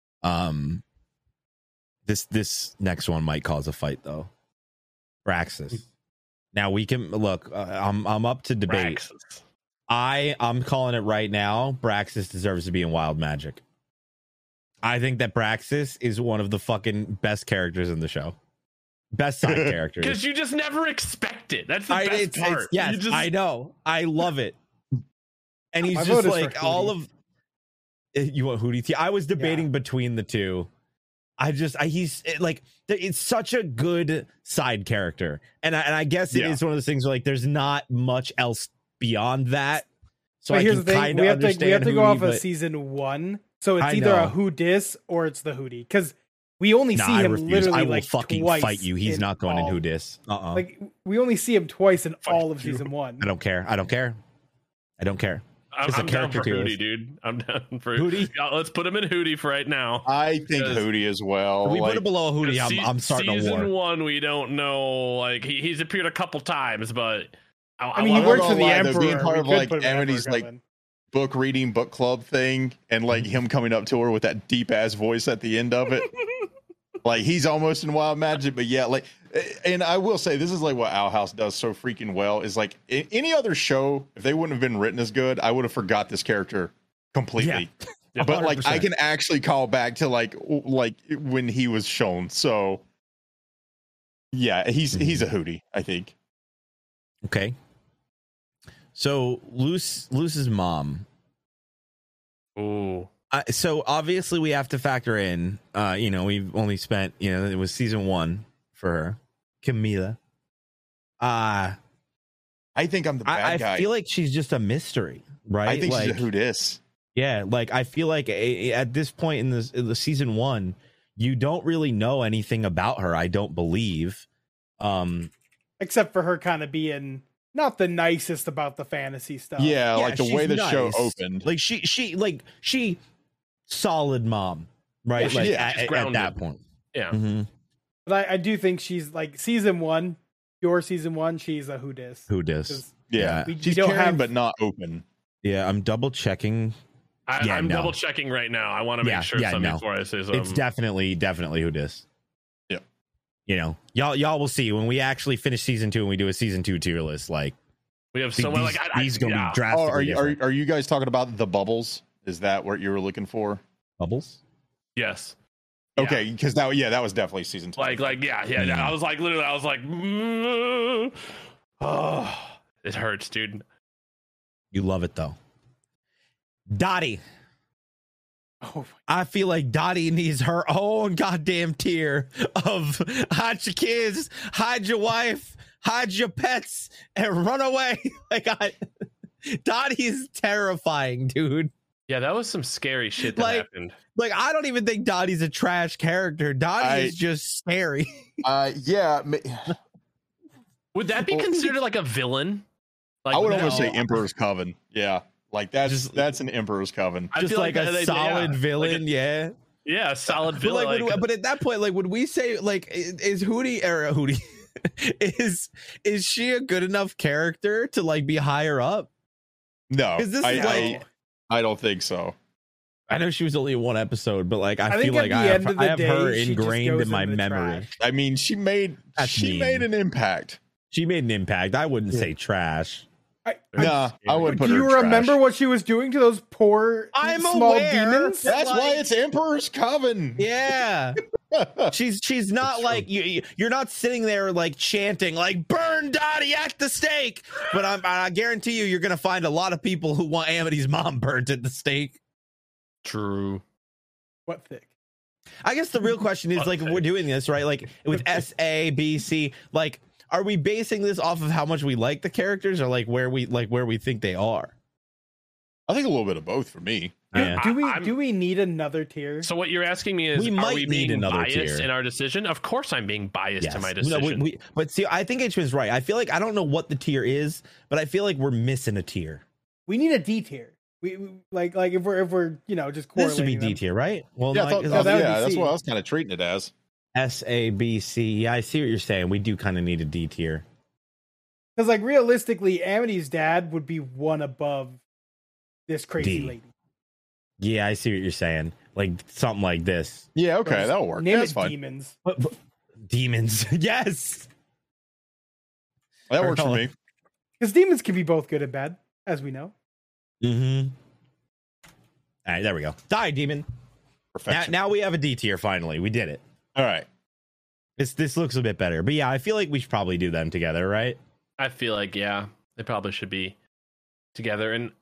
This next one might cause a fight though. Braxis. Now we can look. I'm up to debate. Braxis. I'm calling it right now. Braxis deserves to be in Wild Magic. I think that Braxis is one of the fucking best characters in the show. Best side characters. Because you just never expect it. That's the best part. Yes, I know. I love it. And he's just like all of. You want Hootie T? I was debating between the two. He's like, it's such a good side character, and I guess it is one of those things where like there's not much else beyond that. So here's the thing: we have to go off of season 1, so it's either a who dis or it's the Hootie, because we only see him literally I will like fucking twice. Fight you. He's not going in who dis. Like we only see him twice in all of season 1. I don't care. I'm down for Hootie, dude. I'm down for Hootie. Let's put him in Hootie for right now. I think Hootie as well. We put it below Hootie. I'm starting a war. Season 1, we don't know. Like he's appeared a couple times, but I mean, he works for the Emperor. Being part of like Amity's like book reading, book club thing, and like him coming up to her with that deep ass voice at the end of it. Like he's almost in Wild Magic, but yeah, like, and I will say this is like what Owl House does so freaking well is like any other show, if they wouldn't have been written as good, I would have forgot this character completely. but 100%. Like I can actually call back to like when he was shown. So yeah, he's a Hootie, I think. Okay. So Luce's mom. Ooh. So obviously we have to factor in, we've only spent, it was season 1 for her, Camila. I think I'm the bad guy. I feel like she's just a mystery, right? I think she's a who dis. Yeah, like I feel like at this point in the season 1, you don't really know anything about her. I don't believe, except for her kind of being not the nicest about the fantasy stuff. Yeah, like the way the show opened. Like she solid mom, right? Yeah, like at that point. Yeah. Mm-hmm. But I do think she's like season 1, your season 1, she's a who dis. Who dis? Yeah. She's caring but not open. Yeah, I'm double checking. I'm double checking right now. I want to make sure something before I say something. It's definitely who dis. Yeah. Y'all will see when we actually finish season 2 and we do a season 2 tier list. Like we have someone like he's going to be drastically are you guys talking about the bubbles? Is that what you were looking for? Bubbles? Yes. Okay, because that was definitely season 2. I was like literally, oh, it hurts, dude. You love it though. Dottie. Oh, I feel like Dottie needs her own goddamn tier of hide your kids, hide your wife, hide your pets, and run away. Dottie is terrifying, dude. Yeah, that was some scary shit that happened. Like, I don't even think Dottie's a trash character. Dottie is just scary. Yeah. Would that be considered like a villain? Like, I would almost say Emperor's Coven. Yeah. Like that's an Emperor's Coven. Just like a solid villain, Yeah, a solid villain. But at that point, like, would we say like is Hootie is she a good enough character to like be higher up? No, I don't think so. I know she was only in 1 episode, but like I feel like I have her ingrained in my memory. I mean, she made an impact. She made an impact. I wouldn't say trash. I wouldn't put her. Do you remember what she was doing to those poor small demons? That's why it's Emperor's Coven. Yeah. she's not like you're not sitting there like chanting like burn Dottie at the stake, but I guarantee you're gonna find a lot of people who want Amity's mom burnt at the stake. True. What thick? I guess the real question is like if we're doing this right, like with S, A, B, C, like are we basing this off of how much we like the characters or like where we think they are? I think a little bit of both for me. Do we need another tier? So what you're asking me is, are we being biased in our decision? Of course I'm being biased to my decision. No, but see, I think H was right. I feel like I don't know what the tier is, but I feel like we're missing a tier. We need a D tier. We like if we're just correlating. This would be D tier, right? Well, yeah, that's what I was kind of treating it as. S, A, B, C. Yeah, I see what you're saying. We do kind of need a D tier. Because like realistically, Amity's dad would be 1 above this crazy lady. Yeah, I see what you're saying. Like something like this. Yeah, okay, that'll work. Name That's it fine. Demons. Demons. Yes. That works for me. Because demons can be both good and bad, as we know. Mm-hmm. All right, there we go. Die, demon. Perfection. Now we have a D tier. Finally, we did it. All right. This looks a bit better, but yeah, I feel like we should probably do them together, right? I feel like they probably should be together. And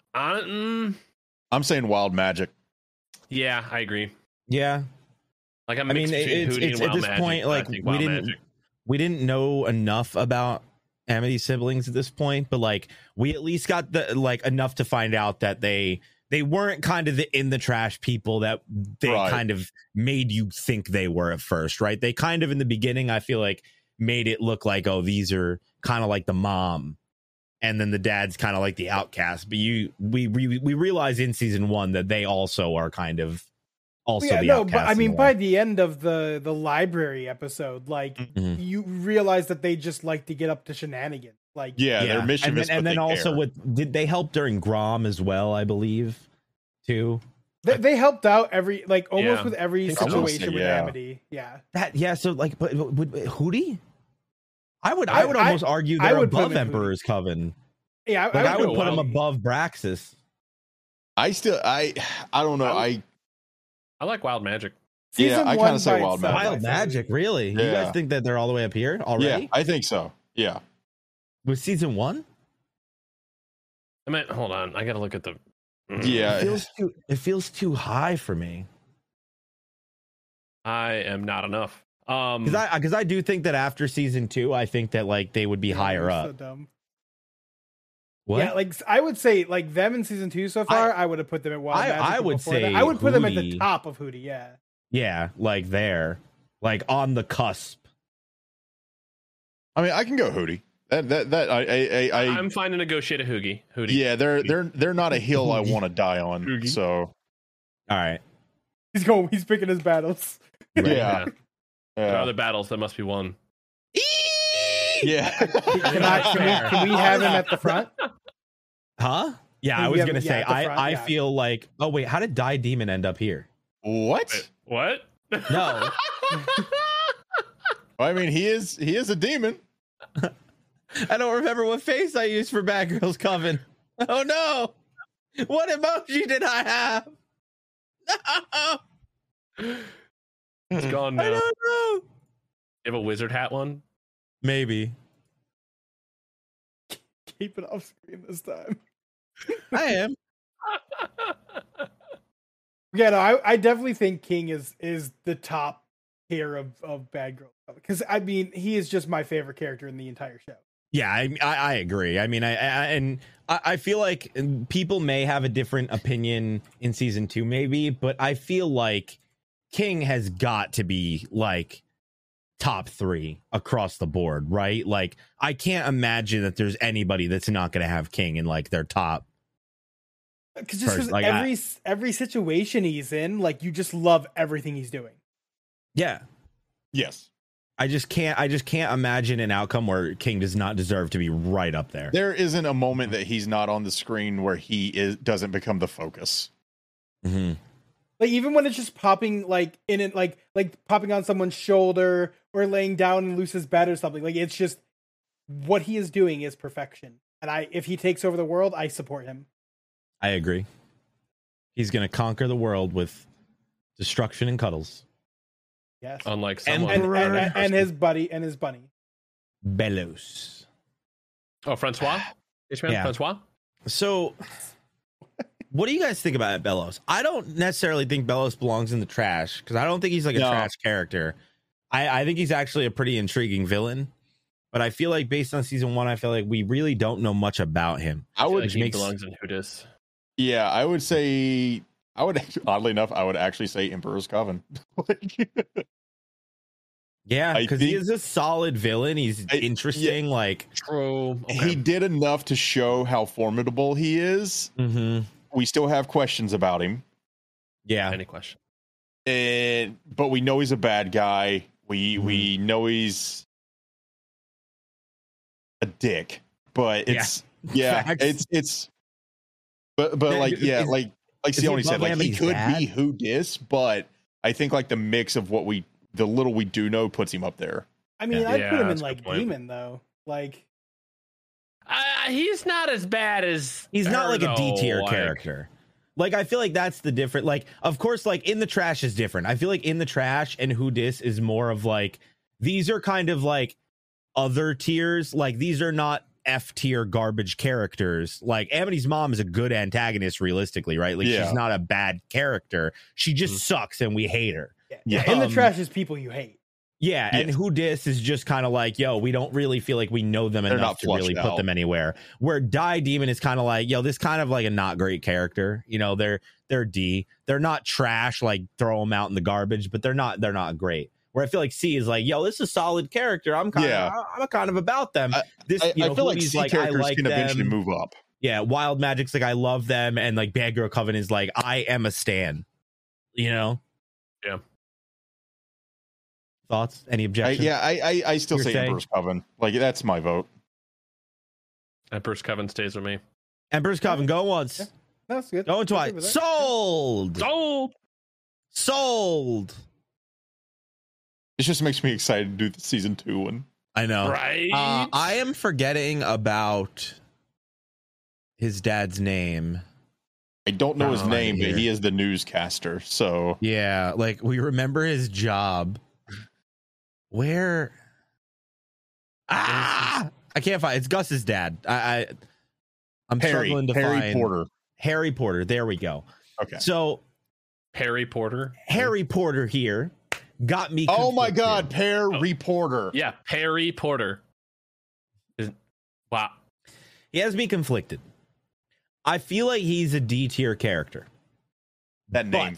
I'm saying Wild Magic. Yeah, I agree. Yeah, like I mean, it's at this point, like we didn't know enough about Amity's siblings at this point, but like we at least got the like enough to find out that they weren't kind of the in the trash people that they kind of made you think they were at first, right? They kind of in the beginning, I feel like, made it look like, oh, these are kind of like the mom, and then the dad's kind of like the outcast. But we realize in season 1 that they also are kind of also the outcast. But I mean, by the end of the library episode, like you realize that they just like to get up to shenanigans. Like they're mischievous, and then also did they help during Grom as well? I believe too. They helped out almost with every situation with Amity. Yeah. So like, but Hootie, I would almost argue they're above Emperor's Coven. Yeah, I would put him above Braxis. I don't know. I like Wild Magic. Yeah, I kind of say Wild Magic. Wild Magic, really? Yeah. You guys think that they're all the way up here already? Yeah, I think so. Yeah. With season 1? I mean, hold on. I got to look at the. Yeah, it feels too high for me. I am not enough. Because I do think that after season 2, I think that like they would be higher up. So dumb. What? Yeah, like I would say, like them in season 2 so far, I would have put them at Wild Magic. I would say I would put them at the top of Hootie. Yeah. Yeah, like there, like on the cusp. I mean, I can go Hootie. I'm fine to negotiate a Hootie. Yeah, they're not a hill I want to die on. Hoogie. So, all right, he's picking his battles. Right. Yeah. There are other battles that must be won. Yeah. Can we have him at the front? Huh? Yeah, I was gonna say I feel like. Oh wait, how did Die Demon end up here? What? Wait, what? No. I mean, he is a demon. I don't remember what face I used for Bad Girls Coven. Oh no! What emoji did I have? No. It's gone now. I don't know. You have a wizard hat one? Maybe. Keep it off screen this time. I am. Yeah, no, I definitely think King is the top tier of Bad Girls, because I mean he is just my favorite character in the entire show. Yeah, I agree. I mean, I feel like people may have a different opinion in season 2, maybe, but I feel like King has got to be like top 3 across the board, right? Like, I can't imagine that there's anybody that's not going to have King in like their top. Because like every situation he's in, like you just love everything he's doing. Yeah. Yes. I just can't imagine an outcome where King does not deserve to be right up there. There isn't a moment that he's not on the screen where he doesn't become the focus. Mm-hmm. Like even when it's just popping like in it, like popping on someone's shoulder or laying down in Luce's bed or something. Like it's just what he is doing is perfection. And if he takes over the world, I support him. I agree. He's gonna conquer the world with destruction and cuddles. Yes. Unlike someone and his buddy and his bunny. Belos. Oh, Francois? Yeah. Francois? So what do you guys think about Belos? I don't necessarily think Belos belongs in the trash, because I don't think he's like a trash character. I think he's actually a pretty intriguing villain. But I feel like based on season 1, I feel like we really don't know much about him. He belongs in Hootis. Yeah, oddly enough, I would actually say Emperor's Coven. Yeah, because he is a solid villain. He's interesting. Yeah, like, true. Okay. He did enough to show how formidable he is. Mm-hmm. We still have questions about him. Yeah, any question? But we know he's a bad guy. We know he's a dick. But it's but like Sione said, like he could be Who Dis, but I think like the mix of the little we do know puts him up there. I mean, I'd put him in like Demon though. Like he's not as bad as he's not like a D tier character. Like I feel like that's the different. Like of course, like In the Trash is different. I feel like In the Trash and Who Dis is more of like these are kind of like other tiers. Like these are not F tier garbage characters. Like Amity's mom is a good antagonist, realistically, right? Like she's not a bad character. She just sucks and we hate her. Yeah. In the Trash is people you hate. Yeah, and Who Dis is just kind of like, yo, we don't really feel like we know them enough to really put them anywhere. Where Die Demon is kind of like, yo, this kind of like a not great character. You know, they're D. They're not trash, like throw them out in the garbage, but they're not great. Where I feel like C is like, yo, this is a solid character. I'm kind of about them. I feel like C characters can eventually move up. Yeah, Wild Magic's like, I love them, and like Bad Girl Coven is like, I am a stan. You know? Yeah. Thoughts? Any objections? I still say Emperor's Coven. Like that's my vote. Emperor's Coven stays with me. Emperor's Coven, go once. Yeah, that's good. Going twice. Sold. It just makes me excited to do the season 2 one. I know. Right? I am forgetting about his dad's name. I don't know his name, but he is the newscaster. So yeah, like we remember his job. Where? I can't find. It's Gus's dad. I'm struggling to find Harry Porter. Harry Porter. There we go. Okay. So Harry Porter here got me. Oh my God, Perry Porter. Yeah, Harry Porter. Wow. He has me conflicted. I feel like he's a D tier character. That name.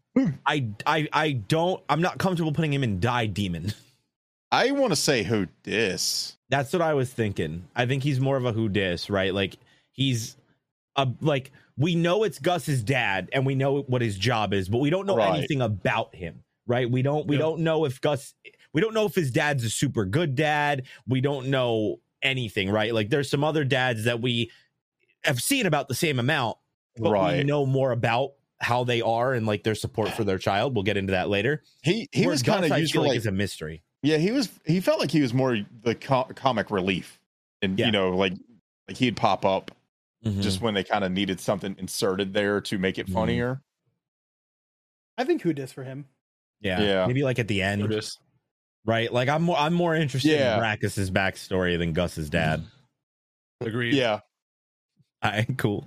I'm not comfortable putting him in Die Demon. I want to say who dis. That's what I was thinking. I think he's more of a who dis, right? Like he's we know it's Gus's dad and we know what his job is, but we don't know anything about him, right? We don't know if his dad's a super good dad. We don't know anything, right? Like there's some other dads that we have seen about the same amount, but we know more about how they are and like their support for their child. We'll get into that later. He was kind of used for like it's a mystery. Yeah, he felt like he was more the comic relief, and like he'd pop up just when they kind of needed something inserted there to make it funnier. I think who dis for him. Yeah, maybe like at the end, right? Like I'm more interested in Brackus's backstory than Gus's dad. Agreed. Yeah. All right, cool.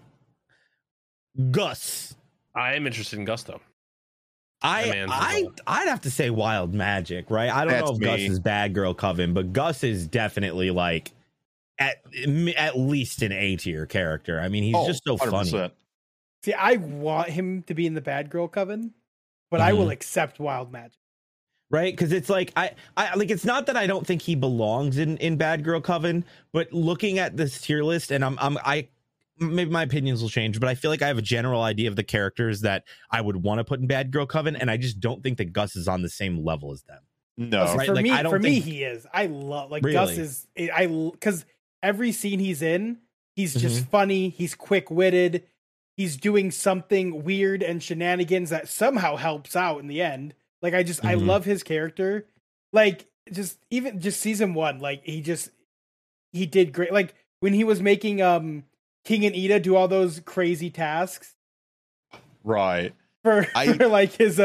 Gus. I am interested in Gus though. I'd have to say Wild Magic, right? I don't know if Gus is Bad Girl Coven, but Gus is definitely like at least an A tier character. I mean, he's just so 100%. Funny. See, I want him to be in the Bad Girl Coven, but I will accept Wild Magic. Right? Because it's like I like it's not that I don't think he belongs in Bad Girl Coven, but looking at this tier list, and I maybe my opinions will change, but I feel like I have a general idea of the characters that I would want to put in Bad Girl Coven, and I just don't think that Gus is on the same level as them. No, right? For like, me, he is. I love Gus is because every scene he's in, he's just funny. He's quick witted. He's doing something weird and shenanigans that somehow helps out in the end. Like I love his character. Like just season 1, like he did great. Like when he was making King and Ida do all those crazy tasks, right? For like his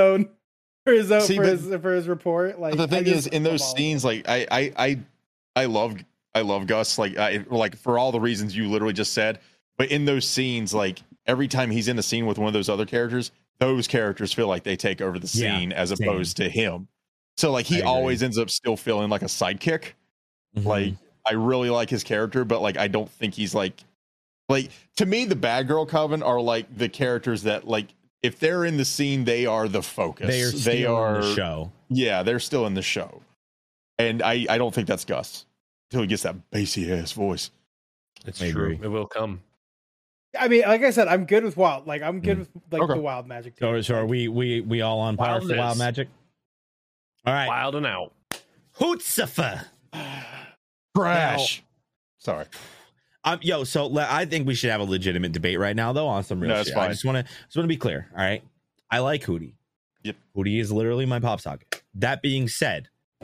report. Like the thing is, in those scenes, like I love Gus, like for all the reasons you literally just said. But in those scenes, like every time he's in a scene with one of those other characters, those characters feel like they take over the scene as opposed to him. So like he always ends up still feeling like a sidekick. Like I really like his character, but like I don't think he's like to me the Bad Girl Coven are like the characters that like if they're in the scene they are the focus. They are in the show. Yeah, they're still in the show. And I don't think that's Gus until he gets that bassy ass voice. It's true. It will come. I mean, like I said, I'm good with Wild. Like I'm good with the Wild Magic. So are we all on par for Wild Magic? All right, Wild and out. Hootsufa. Trash. Sorry. So I think we should have a legitimate debate right now, though, on some real shit. Fine. I just want to be clear. All right, I like Hootie. Yep. Hootie is literally my pop socket. That being said,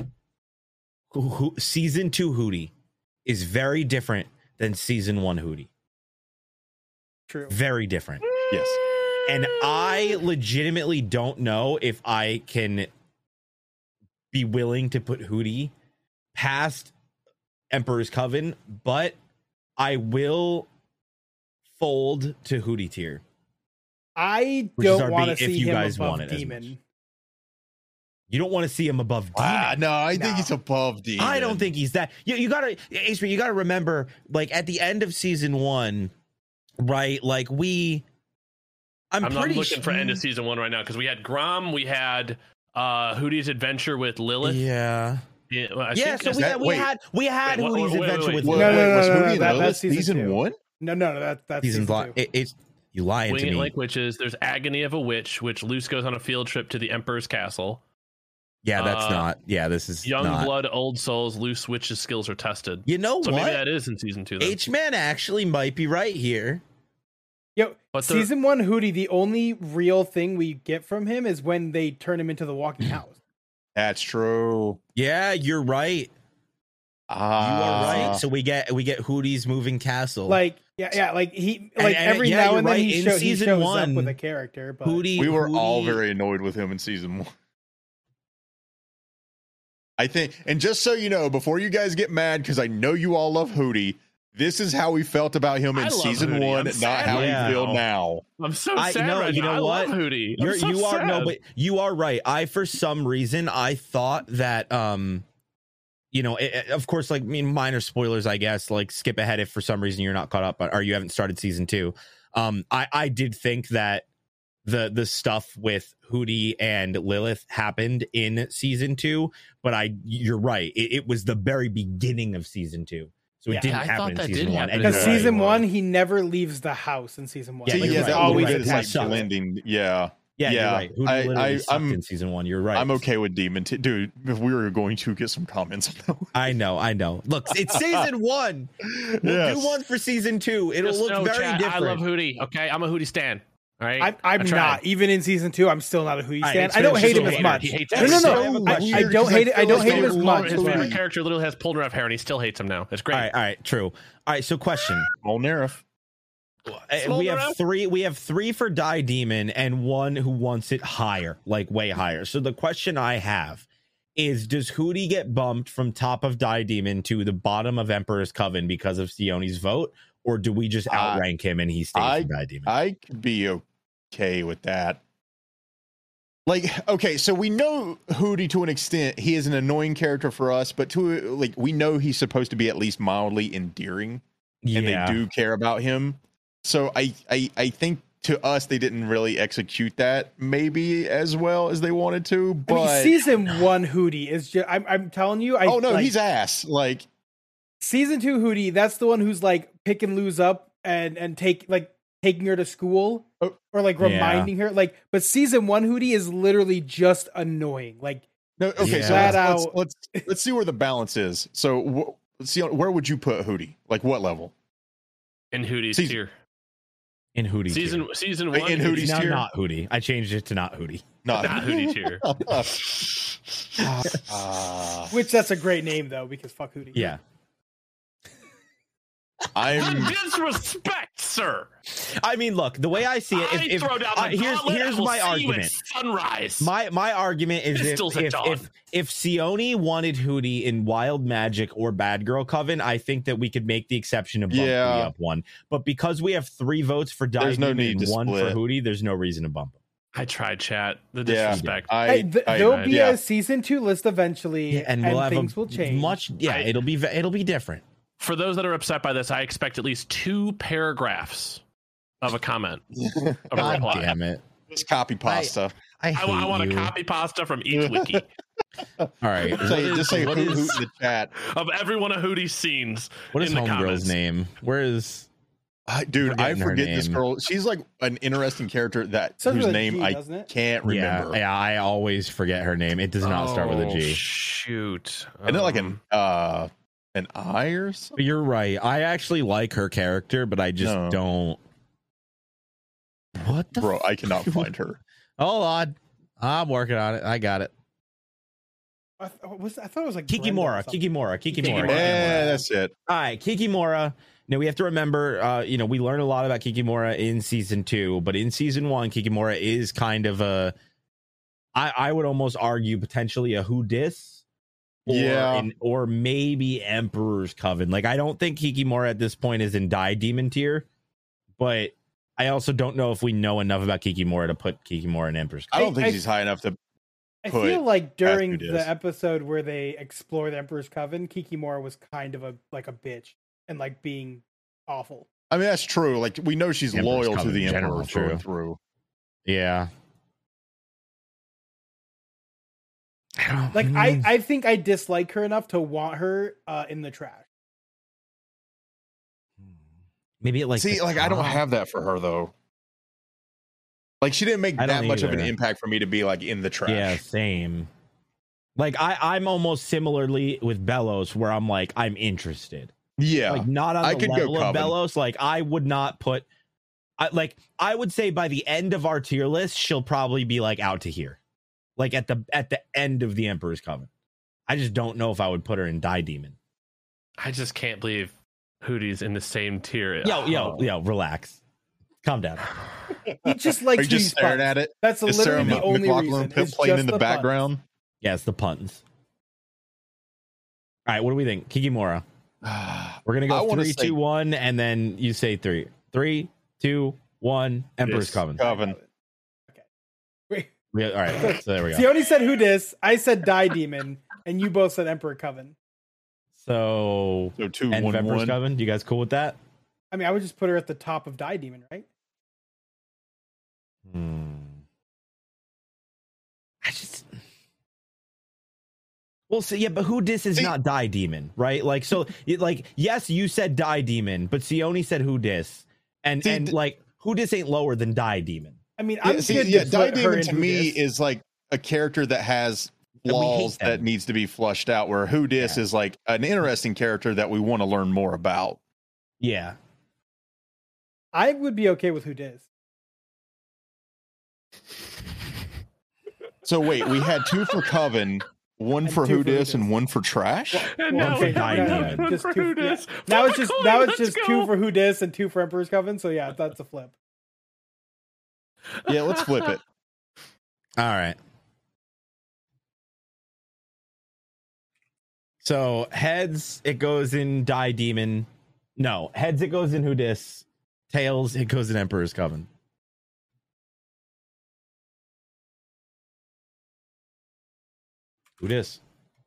season 2 Hootie is very different than season 1 Hootie. True. Very different. Yes. And I legitimately don't know if I can be willing to put Hootie past Emperor's Coven, but I will fold to Hootie tier. I don't want to see him above Demon. You don't want to see him above Demon. No, I think he's above Demon. I don't think he's that. You gotta remember, like at the end of season 1, right? Like I'm not looking for end of season 1 right now because we had Grom, we had Hootie's adventure with Lilith. Yeah. So we had Hootie's adventure with Lilith. No, that's season 1? No, that's season 2. It's you lying Winging to me. Like Witches. There's Agony of a Witch, which Luce goes on a field trip to the Emperor's Castle. Yeah, that's not. Yeah, this is Young Blood, Old Souls. Luce Witch's skills are tested. You know so what? Maybe that is in season 2. Then. H-Man actually might be right here. Season 1 Hootie, the only real thing we get from him is when they turn him into the walking house. That's true. Yeah, you're right. You are right. So we get Hootie's moving castle. Like like he every now and then he shows up with a character. But we were all very annoyed with him in season 1. I think, and just so you know, before you guys get mad, because I know you all love Hootie, this is how we felt about him in season 1, not how we feel now. I'm so sad. You know what, Hootie? You are right. For some reason, I thought that of course, like, I mean, minor spoilers, I guess, like, skip ahead if for some reason you're not caught up or you haven't started season 2. I did think that the stuff with Hootie and Lilith happened in season 2, but you're right. It was the very beginning of season 2. So it didn't happen in season 1. Because season 1, he never leaves the house in season 1. That always is like blending. Yeah. Yeah, you're right. Hootie I'm in season 1. You're right. I'm okay with Demon. Dude, if we were going to get some comments on that one. I know. Look, it's season 1. We'll do one for season 2. It'll look very different. I love Hootie. Okay, I'm a Hootie stan. All right, I'm not. Even in season 2, I'm still not a Hootie stan. I don't hate him as much. No. I don't hate it. I don't hate him as much. His favorite character literally has Polnareff hair, and he still hates him now. It's great. All right, true. All right, so question. Polnareff. We have three for Die Demon and one who wants it higher, like way higher. So the question I have is, does Hootie get bumped from top of Die Demon to the bottom of Emperor's Coven because of Sione's vote, or do we just outrank him and he stays in Die Demon? I could be okay with that. Like, okay, so we know Hootie to an extent. He is an annoying character for us, but we know he's supposed to be at least mildly endearing, and they do care about him. So I think to us, they didn't really execute that maybe as well as they wanted to. But I mean, season 1 Hootie is just, I'm telling you. He's ass. Like, season 2 Hootie, that's the one who's like picking Luz up and taking her to school or like reminding her. Like, but season 1 Hootie is literally just annoying. Like, no, okay, so let's see where the balance is. So where would you put Hootie? Like, what level? In Hootie's tier. In Hootie season 1 in Hootie's tier. Not Hootie. I changed it to not Hootie. Not Hootie tier. Which that's a great name though, because fuck Hootie. Yeah. The disrespect, sir. I mean, look, the way I see it, here's my argument. Sunrise. My argument is if Sione wanted Hootie in Wild Magic or Bad Girl Coven, I think that we could make the exception of bump Hootie up one. But because we have 3 votes for Die Demon and 1 for Hootie, there's no reason to bump him. I tried, chat. The disrespect. There'll be a season 2 list eventually, and things will change. It'll be different. For those that are upset by this, I expect at least 2 paragraphs of a comment. Of a reply. Damn it. Just copy pasta. I want a copy pasta from each wiki. All right. Just say Hoot in the chat. Of every one of Hootie's scenes. What is Homegirl's name? Where is... dude, I forget this girl. She's like an interesting character whose name I can't remember. Yeah, I always forget her name. It does not start with a G. Shoot. Isn't it like an I or something? You're right. I actually like her character, but I just don't. What the bro? I cannot find her. Hold on, I'm working on it. I got it. I thought it was like Kikimora. Yeah, that's it. All right, Kikimora. Now we have to remember, we learned a lot about Kikimora in season 2, but in season 1, Kikimora is kind of I would almost argue potentially a who dis. Or maybe Emperor's Coven. Like, I don't think Kikimora at this point is in Die Demon tier, but I also don't know if we know enough about Kikimora to put Kikimora in Emperor's Coven. I don't think he's high enough to. I feel like during the episode where they explore the Emperor's Coven, Kikimora was kind of a bitch and like being awful. I mean, that's true. Like, we know she's loyal to the Emperor through and through. Yeah. Like, I think I dislike her enough to want her in the trash. Maybe I don't have that for her though. Like, she didn't make that much of an impact for me to be like in the trash. Yeah, same. Like, I'm almost similarly with Bellows, where I'm like, I'm interested. Yeah, like not on the level of Bellows. Like, I would not put. I would say by the end of our tier list, she'll probably be like out to here. Like at the end of the Emperor's Coven. I just don't know if I would put her in Die Demon. I just can't believe Hootie's in the same tier. Yo, relax. Calm down. He just likes Are you just staring at it? That's literally the only reason. It's playing in the background. Yeah, it's the puns. All right, what do we think? Kikimora. We're gonna go 3, 2, 1, and then you say 3. 3, 2, 1. Emperor's Coven. Okay. Wait. All right, so there we go. Sione said Who Dis. I said Die Demon, and you both said Emperor Coven. So 2, and 1, Emperor's 1. Coven. You guys cool with that? I mean, I would just put her at the top of Die Demon, right? Well, so yeah, but Who Dis is not Die Demon, right? Like, so, yes, you said Die Demon, but Sione said Who Dis, and Who Dis ain't lower than Die Demon. I mean, I'm Die Demon to me is like a character that has flaws that needs to be flushed out, where Who Dis is like an interesting character that we want to learn more about. Yeah, I would be okay with Who Dis. So wait, we had 2 for Coven. 1 for Who Dis and 1 for Trash. Now it's just 2 for Who Dis and 2 for Emperor's Coven. So yeah, that's a flip. Yeah, let's flip it. All right. So heads, it goes in Die Demon. No, heads, it goes in Who Dis. Tails, it goes in Emperor's Coven. Who Dis?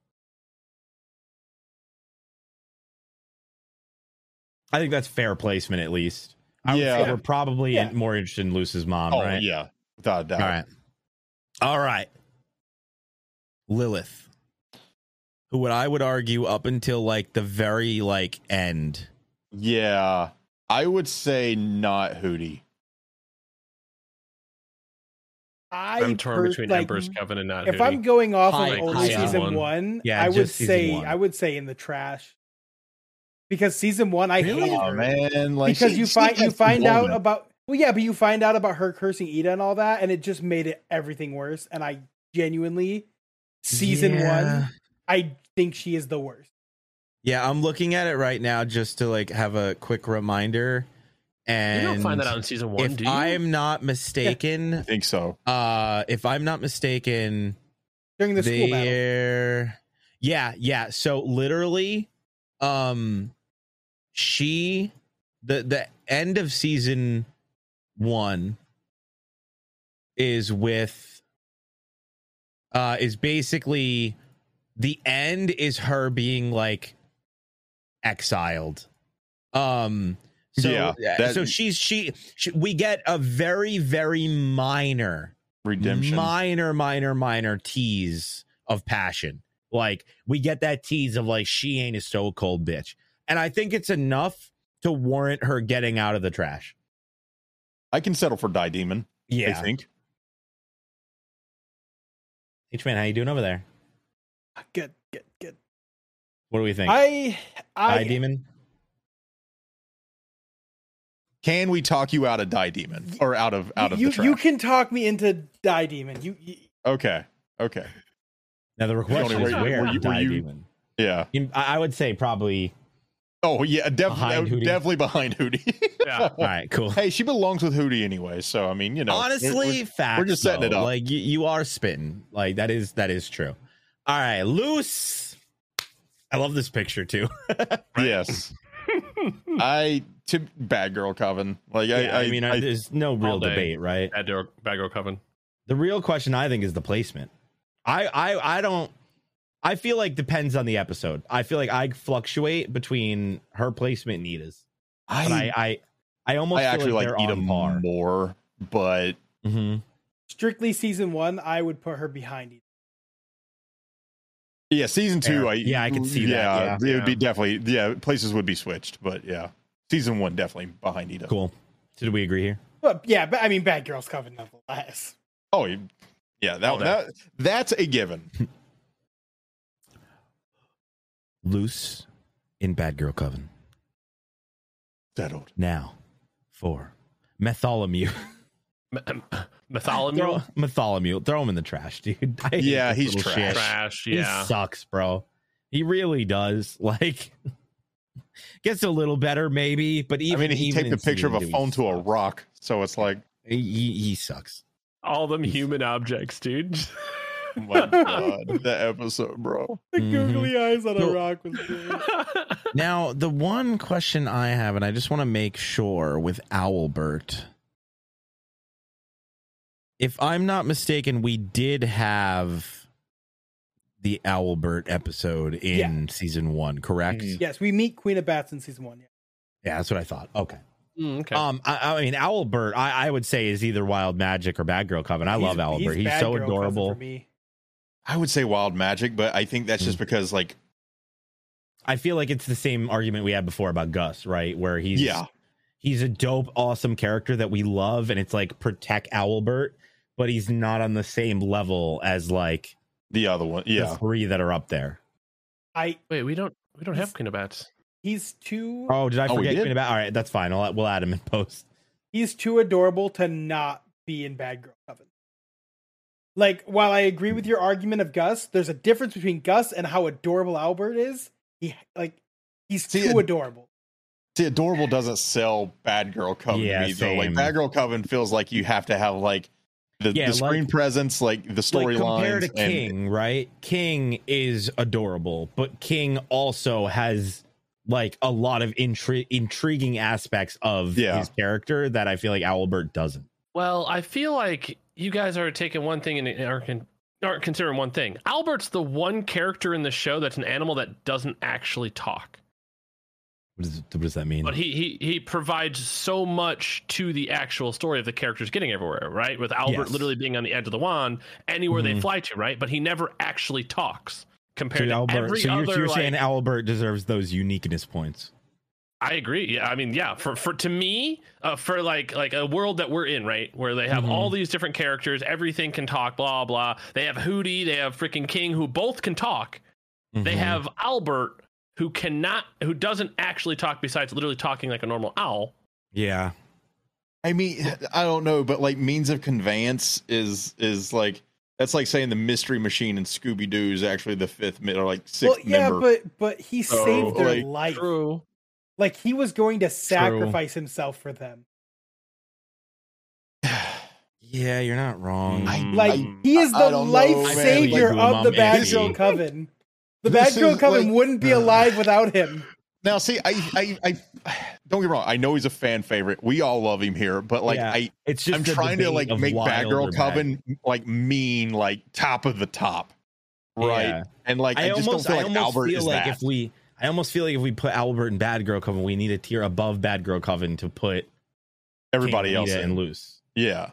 I think that's fair placement, at least. I would say we're probably more interested in Luce's mom, right? Oh, yeah. Without a doubt. All right. Lilith. Who I would argue up until like the very end. Yeah. I would say not Hootie. I'm torn between Emperor's Coven and not. If Hootie. I'm going off of only season 1, yeah, I would say in the trash. Because season 1, I hated her. Man, because you find out about but you find out about her cursing Ida and all that, and it just made it everything worse. And I genuinely, season 1, I think she is the worst. Yeah, I'm looking at it right now just to have a quick reminder. And you don't find that out in season 1, do you? If I'm not mistaken, I think so. If I'm not mistaken, during the school battle. Yeah. So literally, she the end of season 1 is with is basically the end is her being exiled. So we get a very, very minor redemption, minor tease of passion. We get that tease of she ain't a so cold bitch, and I think it's enough to warrant her getting out of the trash. I can settle for Die Demon. Yeah, I think. H-Man, how you doing over there? Good. What do we think? Die Demon. Can we talk you out of Die Demon or out of the trash? You can talk me into Die Demon. You Okay. Now the question is where Die Demon. Yeah, I would say probably. Oh yeah, definitely behind Hootie. Yeah. All right, cool. Hey, she belongs with Hootie anyway, so I mean, honestly, we're just setting it up. You are spitting. That is true. All right, Luce. I love this picture too. Yes. To Bad Girl Coven. There's no real debate, right? Bad Girl Coven. The real question, I think, is the placement. I feel like depends on the episode. I feel like I fluctuate between her placement and Ida's. I almost actually like Ida more, but strictly season 1, I would put her behind Ida. Yeah, season 2, I can see that. It would be definitely, places would be switched, but yeah, season 1 definitely behind Ida. Cool. So do we agree here? But I mean, Bad Girls Coven nonetheless. Oh yeah, that's a given. Luce in Bad Girl Coven. Settled. Now for Bartholomew. Bartholomew. Throw him in the trash, dude. Yeah, he's trash. He sucks, bro. He really does. gets a little better, maybe. But even he even taped a picture of a phone to a rock, so it's like he sucks. All them human objects, dude. Oh my god, that episode, bro. The googly eyes on a rock was good. Now, the one question I have, and I just want to make sure with Owlbert, if I'm not mistaken, we did have the Owlbert episode in season 1, correct? Yes, we meet Queen of Bats in season 1. Yeah, that's what I thought. Okay. Okay. I mean, Owlbert, I would say is either Wild Magic or Bad Girl Coven. I love Owlbert. He's so adorable. For me. I would say Wild Magic, but I think that's just because, like, I feel like it's the same argument we had before about Gus, right? Where he's a dope, awesome character that we love, and it's like protect Owlbert, but he's not on the same level as like the other one. Yeah, the 3 that are up there. We don't have Queen of Bats. He's too. Oh, did I forget Queen of Bats? All right, that's fine. We'll add him in post. He's too adorable to not be in Bad Girl Coven. Like, while I agree with your argument of Gus, there's a difference between Gus and how adorable Owlbert is. He's too adorable. See, adorable doesn't sell Bad Girl Coven to me, though. Like, Bad Girl Coven feels like you have to have like the screen presence, like the storylines. Compared to King, right? King is adorable, but King also has like a lot of intriguing aspects of his character that I feel like Owlbert doesn't. Well, I feel like you guys are taking one thing and aren't considering one thing. Owlbert's the one character in the show that's an animal that doesn't actually talk. What does that mean? But he provides so much to the actual story of the characters getting everywhere, right? With Owlbert literally being on the edge of the wand anywhere they fly to, right? But he never actually talks compared to Owlbert. Every other. So you're saying Owlbert deserves those uniqueness points. I agree. Yeah, I mean, yeah. For to me, for like a world that we're in, right, where they have all these different characters, everything can talk, blah blah. They have Hootie, they have freaking King, who both can talk. They have Owlbert, who doesn't actually talk, besides literally talking like a normal owl. Yeah. I mean, I don't know, but like means of conveyance is like that's like saying the Mystery Machine and Scooby Doo is actually the 5th or like 6th member. but he saved their life. True. Like, he was going to sacrifice himself for them. Yeah, you're not wrong. He is the life savior of the Bad Girl Coven. The Bad Girl Coven wouldn't be alive without him. Now, see, I don't get me wrong. I know he's a fan favorite. We all love him here, but like, I'm trying to like make Bad Girl Coven like mean like top of the top, right? Yeah. And like, I just don't feel like Owlbert is like that. I almost feel like if we put Owlbert in Bad Girl Coven, we need a tier above Bad Girl Coven to put everybody else in and Luce. Yeah.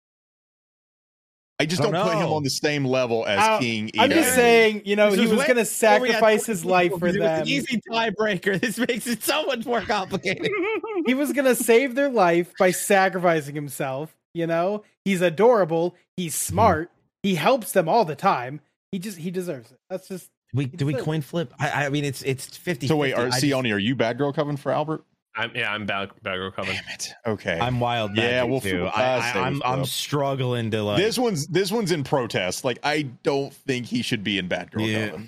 I just don't put him on the same level as King either. I'm just saying, he was going to sacrifice his life for them. It's an easy tiebreaker. This makes it so much more complicated. He was going to save their life by sacrificing himself. He's adorable. He's smart. He helps them all the time. He deserves it. That's just. Do we coin flip? I mean, it's 50. So wait, Sione, are you Bad Girl Coven for Owlbert? I'm Bad Girl Coven. Damn it. Okay. I'm Wild Magic too. I'm struggling to like. This one's in protest. Like, I don't think he should be in Bad Girl Coven.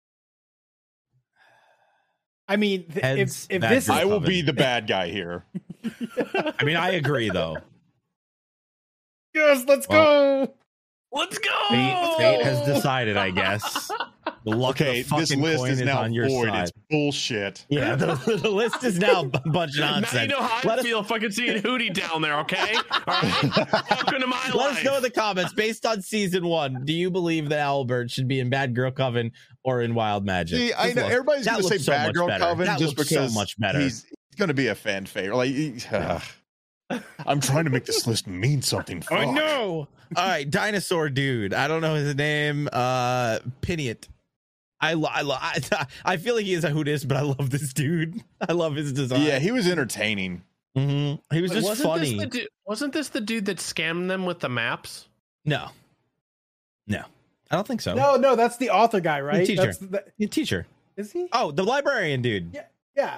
I mean, if this, I will be the bad guy here. I mean, I agree though. Yes, let's go. Let's go. Fate has decided, I guess. This list is now void. Side. It's bullshit. Yeah, the list is now a bunch of nonsense. Now you know how I feel fucking seeing Hootie down there, okay? All right? Welcome to my life. Let us know in the comments, based on season 1, do you believe that Owlbert should be in Bad Girl Coven or in Wild Magic? See, I know everybody's going to say Bad Girl Coven just because so much better. He's going to be a fan favorite. Like, I'm trying to make this list mean something. Fuck. I know. All right, dinosaur dude. I don't know his name. Piniot. I feel like he is a Hootis, but I love this dude. I love his design. Yeah, he was entertaining. Mm-hmm. He was just funny. Wasn't this the dude that scammed them with the maps? No, I don't think so. No, that's the author guy, right? The teacher. Is he? Oh, the librarian dude. Yeah.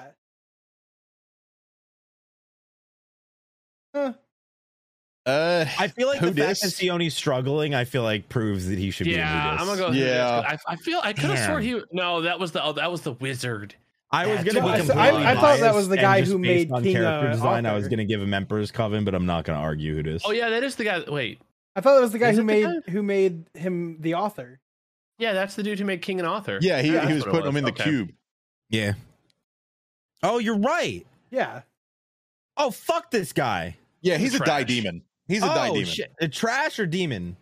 I feel like the fact that Sione's struggling, I feel like proves that he should be in Hootis. I'm gonna go. Yeah, I could have swore he. No, that was the wizard. I was gonna be completely I thought that was the guy who made King character design. Arthur. I was gonna give him Emperor's Coven, but I'm not gonna argue who it is. Oh yeah, that is the guy. Wait, I thought it was the guy who made him the author. Yeah, that's the dude who made King and Author. Yeah, he was putting him in the cube. Yeah. Oh, you're right. Yeah. Oh, fuck this guy. Yeah, he's a die demon. He's a die demon. Shit. A trash or demon?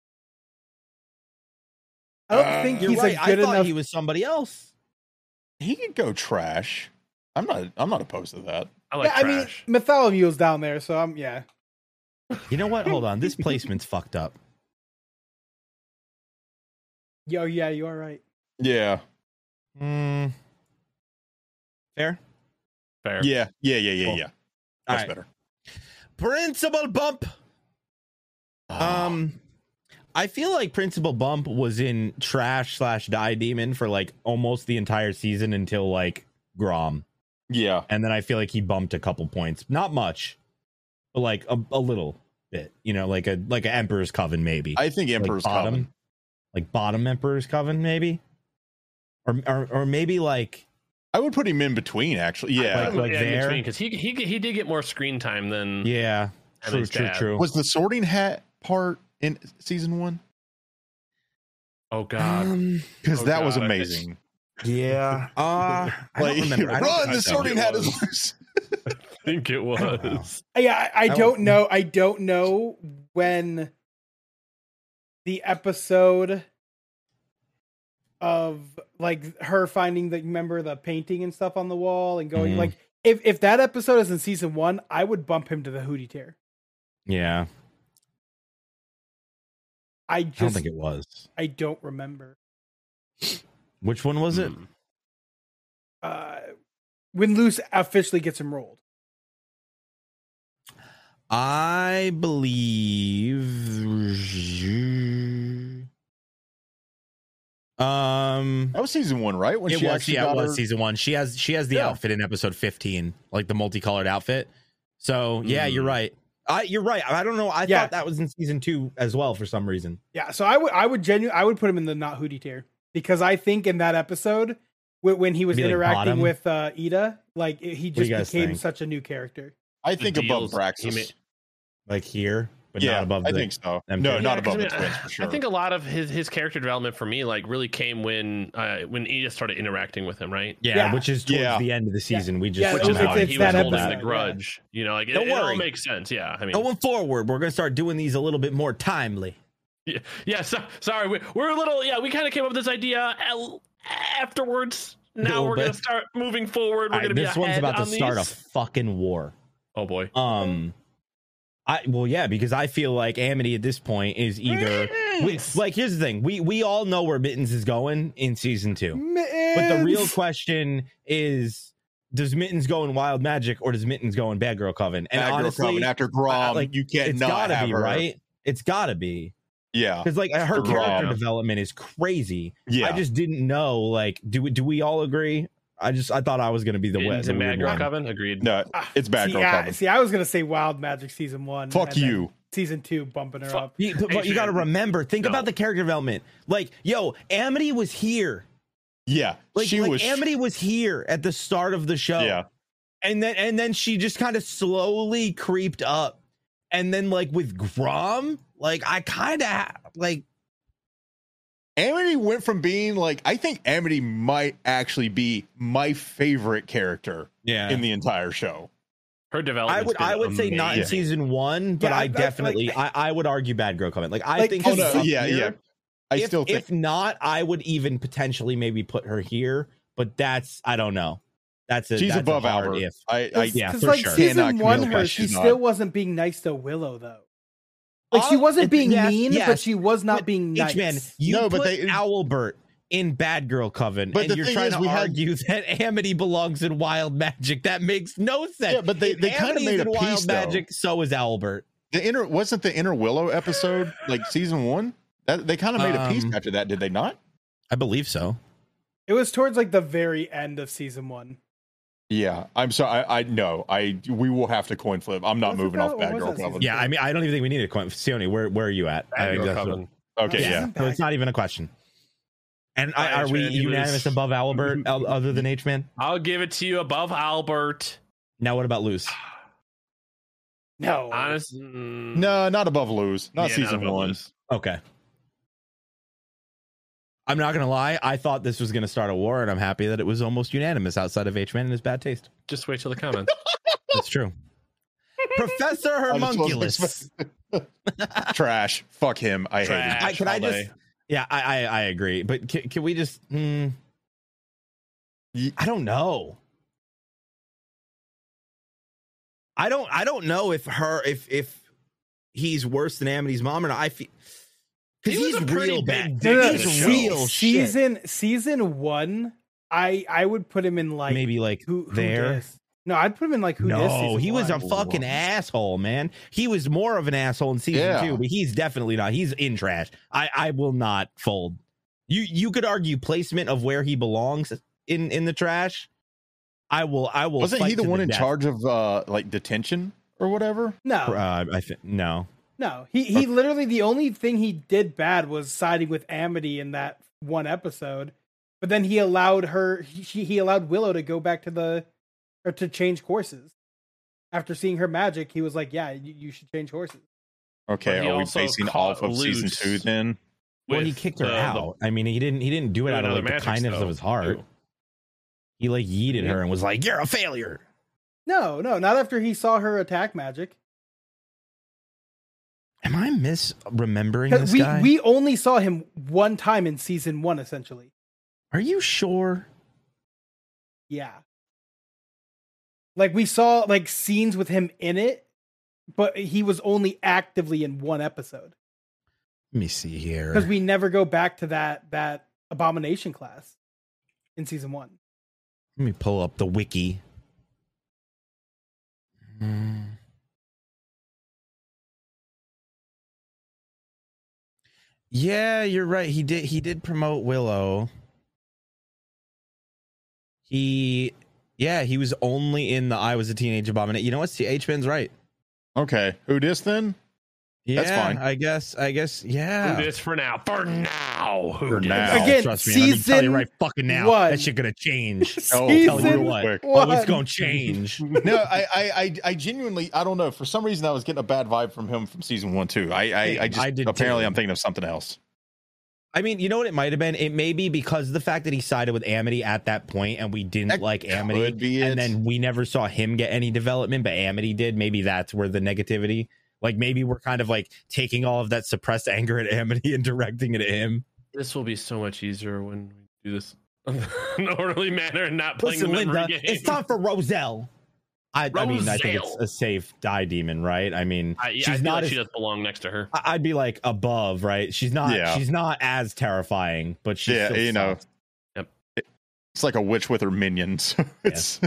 I don't think he's right. a good I thought enough. he was somebody else. He could go trash. I'm not opposed to that. I like trash. I mean, Bartholomew's down there, so yeah. You know what? Hold on. This placement's fucked up. Yo, yeah, you are right. Yeah. Fair? Fair. Yeah. Cool. That's right. better. Principal Bump. I feel like Principal Bump was in trash / die demon for like almost the entire season until like Grom. Yeah. And then I feel like he bumped a couple points. Not much, but like a little bit, you know, like an Emperor's Coven, maybe. I think Emperor's Coven. Like bottom Emperor's Coven, maybe. Or maybe like I would put him in between, actually. Yeah. Like there. Because he did get more screen time than True. Was the Sorting Hat part in season 1? Oh god. Because that was amazing. Yeah. I don't remember. Run, the Sorting Hat is loose. I think it was. Yeah, I don't know. I don't know when the episode of like her finding the painting and stuff on the wall and going like if that episode is in season 1, I would bump him to the Hootie tier. Yeah. I don't think it was. I don't remember. Which one was it? When Luce officially gets him rolled. I believe that was season 1, right? When it was season 1. She has the outfit in episode 15, like the multicolored outfit. So yeah, you're right. You're right. I don't know. I thought that was in season 2 as well for some reason. Yeah. So I would put him in the not Hootie tier because I think in that episode when he was interacting with Ida, like he just became such a new character. I think above Braxis, like here, but not above. I think so. No, not above the twins for sure. I think a lot of his character development for me like really came when Ida started interacting with him, right? Yeah. Which is towards the end of the season. We just he was holding the grudge. You know, like it all makes sense. Yeah, I mean, going forward, we're gonna start doing these a little bit more timely. Yeah. Sorry, we're a little. Yeah, we kind of came up with this idea afterwards. Now we're gonna start moving forward. We're gonna be this one's about to start a fucking war. Oh boy. Because I feel like Amity at this point is either like here's the thing. We all know where Mittens is going in season 2. But the real question is, does Mittens go in Wild Magic or does Mittens go in Bad Girl Coven? And honestly, Girl Coven after Grom, you can't it's not gotta have be, her. Right? It's gotta be. Yeah. Because like her character development is crazy. Yeah. I just didn't know, like, do we all agree? I thought I was going to be the West. Bad Girl Coven, agreed. No, it's Bad Girl Coven. See, I was going to say Wild Magic season 1. Fuck you. Season 2 bumping her up. But you got to remember, think about the character development. Like, Amity was here. Yeah, Amity was here at the start of the show. Yeah, and then she just kind of slowly creeped up, and then like with Grom, like I kind of like. Amity went from being like, I think Amity might actually be my favorite character in the entire show. Her development. I would say not in season 1, but I definitely I would argue Bad Girl Coven. Like I think I still think if not, I would even potentially maybe put her here, but I don't know. She's above Albert. Because like sure. Season 1 she still wasn't being nice to Willow though. Like she wasn't being mean, but she was not being nice. Man, put Owlbert in Bad Girl Coven, and you're trying to argue that Amity belongs in Wild Magic. That makes no sense. Yeah, but they kind of made a peace. Wild Magic, so is Owlbert. Wasn't the Inner Willow episode like season 1? That they kind of made a peace after that, did they not? I believe so. It was towards like the very end of season 1. Yeah, I'm sorry. We will have to coin flip. I'm not moving off Bad Girl Coven. Yeah, I mean, I don't even think we need a coin. Sione, where are you at? Okay, yeah. So it's not even a question. And are we unanimous above Albert, other than H-Man? I'll give it to you above Albert. Now, what about Luz? No. Honestly, no, not above Luz. Not season one. Luz. Okay. I'm not going to lie. I thought this was going to start a war, and I'm happy that it was almost unanimous outside of H-Man and his bad taste. Just wait till the comments. That's true. Professor Hermunculus. Trash. Fuck him. I hate him. I agree. But can we just... I don't know. I don't know if he's worse than Amity's mom or not. I feel... Because he's real bad. He's real season 1. I would put him in like maybe like who there. Dis. No, I'd put him in like who dis. No, he was a fucking asshole, man. He was more of an asshole in season 2, but he's definitely not. He's in trash. I will not fold. You could argue placement of where he belongs in the trash. I will. Wasn't he the one in charge of like detention or whatever? No, I think no. No, he literally, the only thing he did bad was siding with Amity in that one episode. But then he allowed he allowed Willow to go back to to change courses. After seeing her magic, he was like, yeah, you should change horses. Okay, are we basing off of season 2 then? Well, he kicked her out. I mean, he didn't do it out of like the kindness of his heart. He like yeeted her and was like, you're a failure. No, not after he saw her attack magic. Am I misremembering this guy? We only saw him one time in season 1, essentially. Are you sure? Yeah. Like, we saw like scenes with him in it, but he was only actively in one episode. Let me see here. Because we never go back to that abomination class in season 1. Let me pull up the wiki. Yeah, you're right. He did promote Willow. He was only in the I Was a Teenage Abomination. You know what? H-Man's right. Okay. Who dis then? Yeah, that's fine. I guess. Yeah. Who dis for now? For now. Who now? Again, trust me. season Let me tell you right fucking now. 1. That shit gonna change. Season what? 1. Oh, it's gonna change. No, I genuinely, I don't know. For some reason, I was getting a bad vibe from him from season 1 too. I did apparently too. I'm thinking of something else. I mean, you know what it might have been? It may be because of the fact that he sided with Amity at that point and we didn't like Amity. And then we never saw him get any development, but Amity did. Maybe that's where the negativity, like maybe we're kind of like taking all of that suppressed anger at Amity and directing it at him. This will be so much easier when we do this in an orderly manner and not playing Listen, the memory Linda, game. it's time for Roselle. I mean, I think it's a safe die demon, right? I mean, she's not. Like she does belong next to her. I'd be like above, right? She's not. Yeah. She's not as terrifying, but she's still you know. Yep. It's like a witch with her minions. It's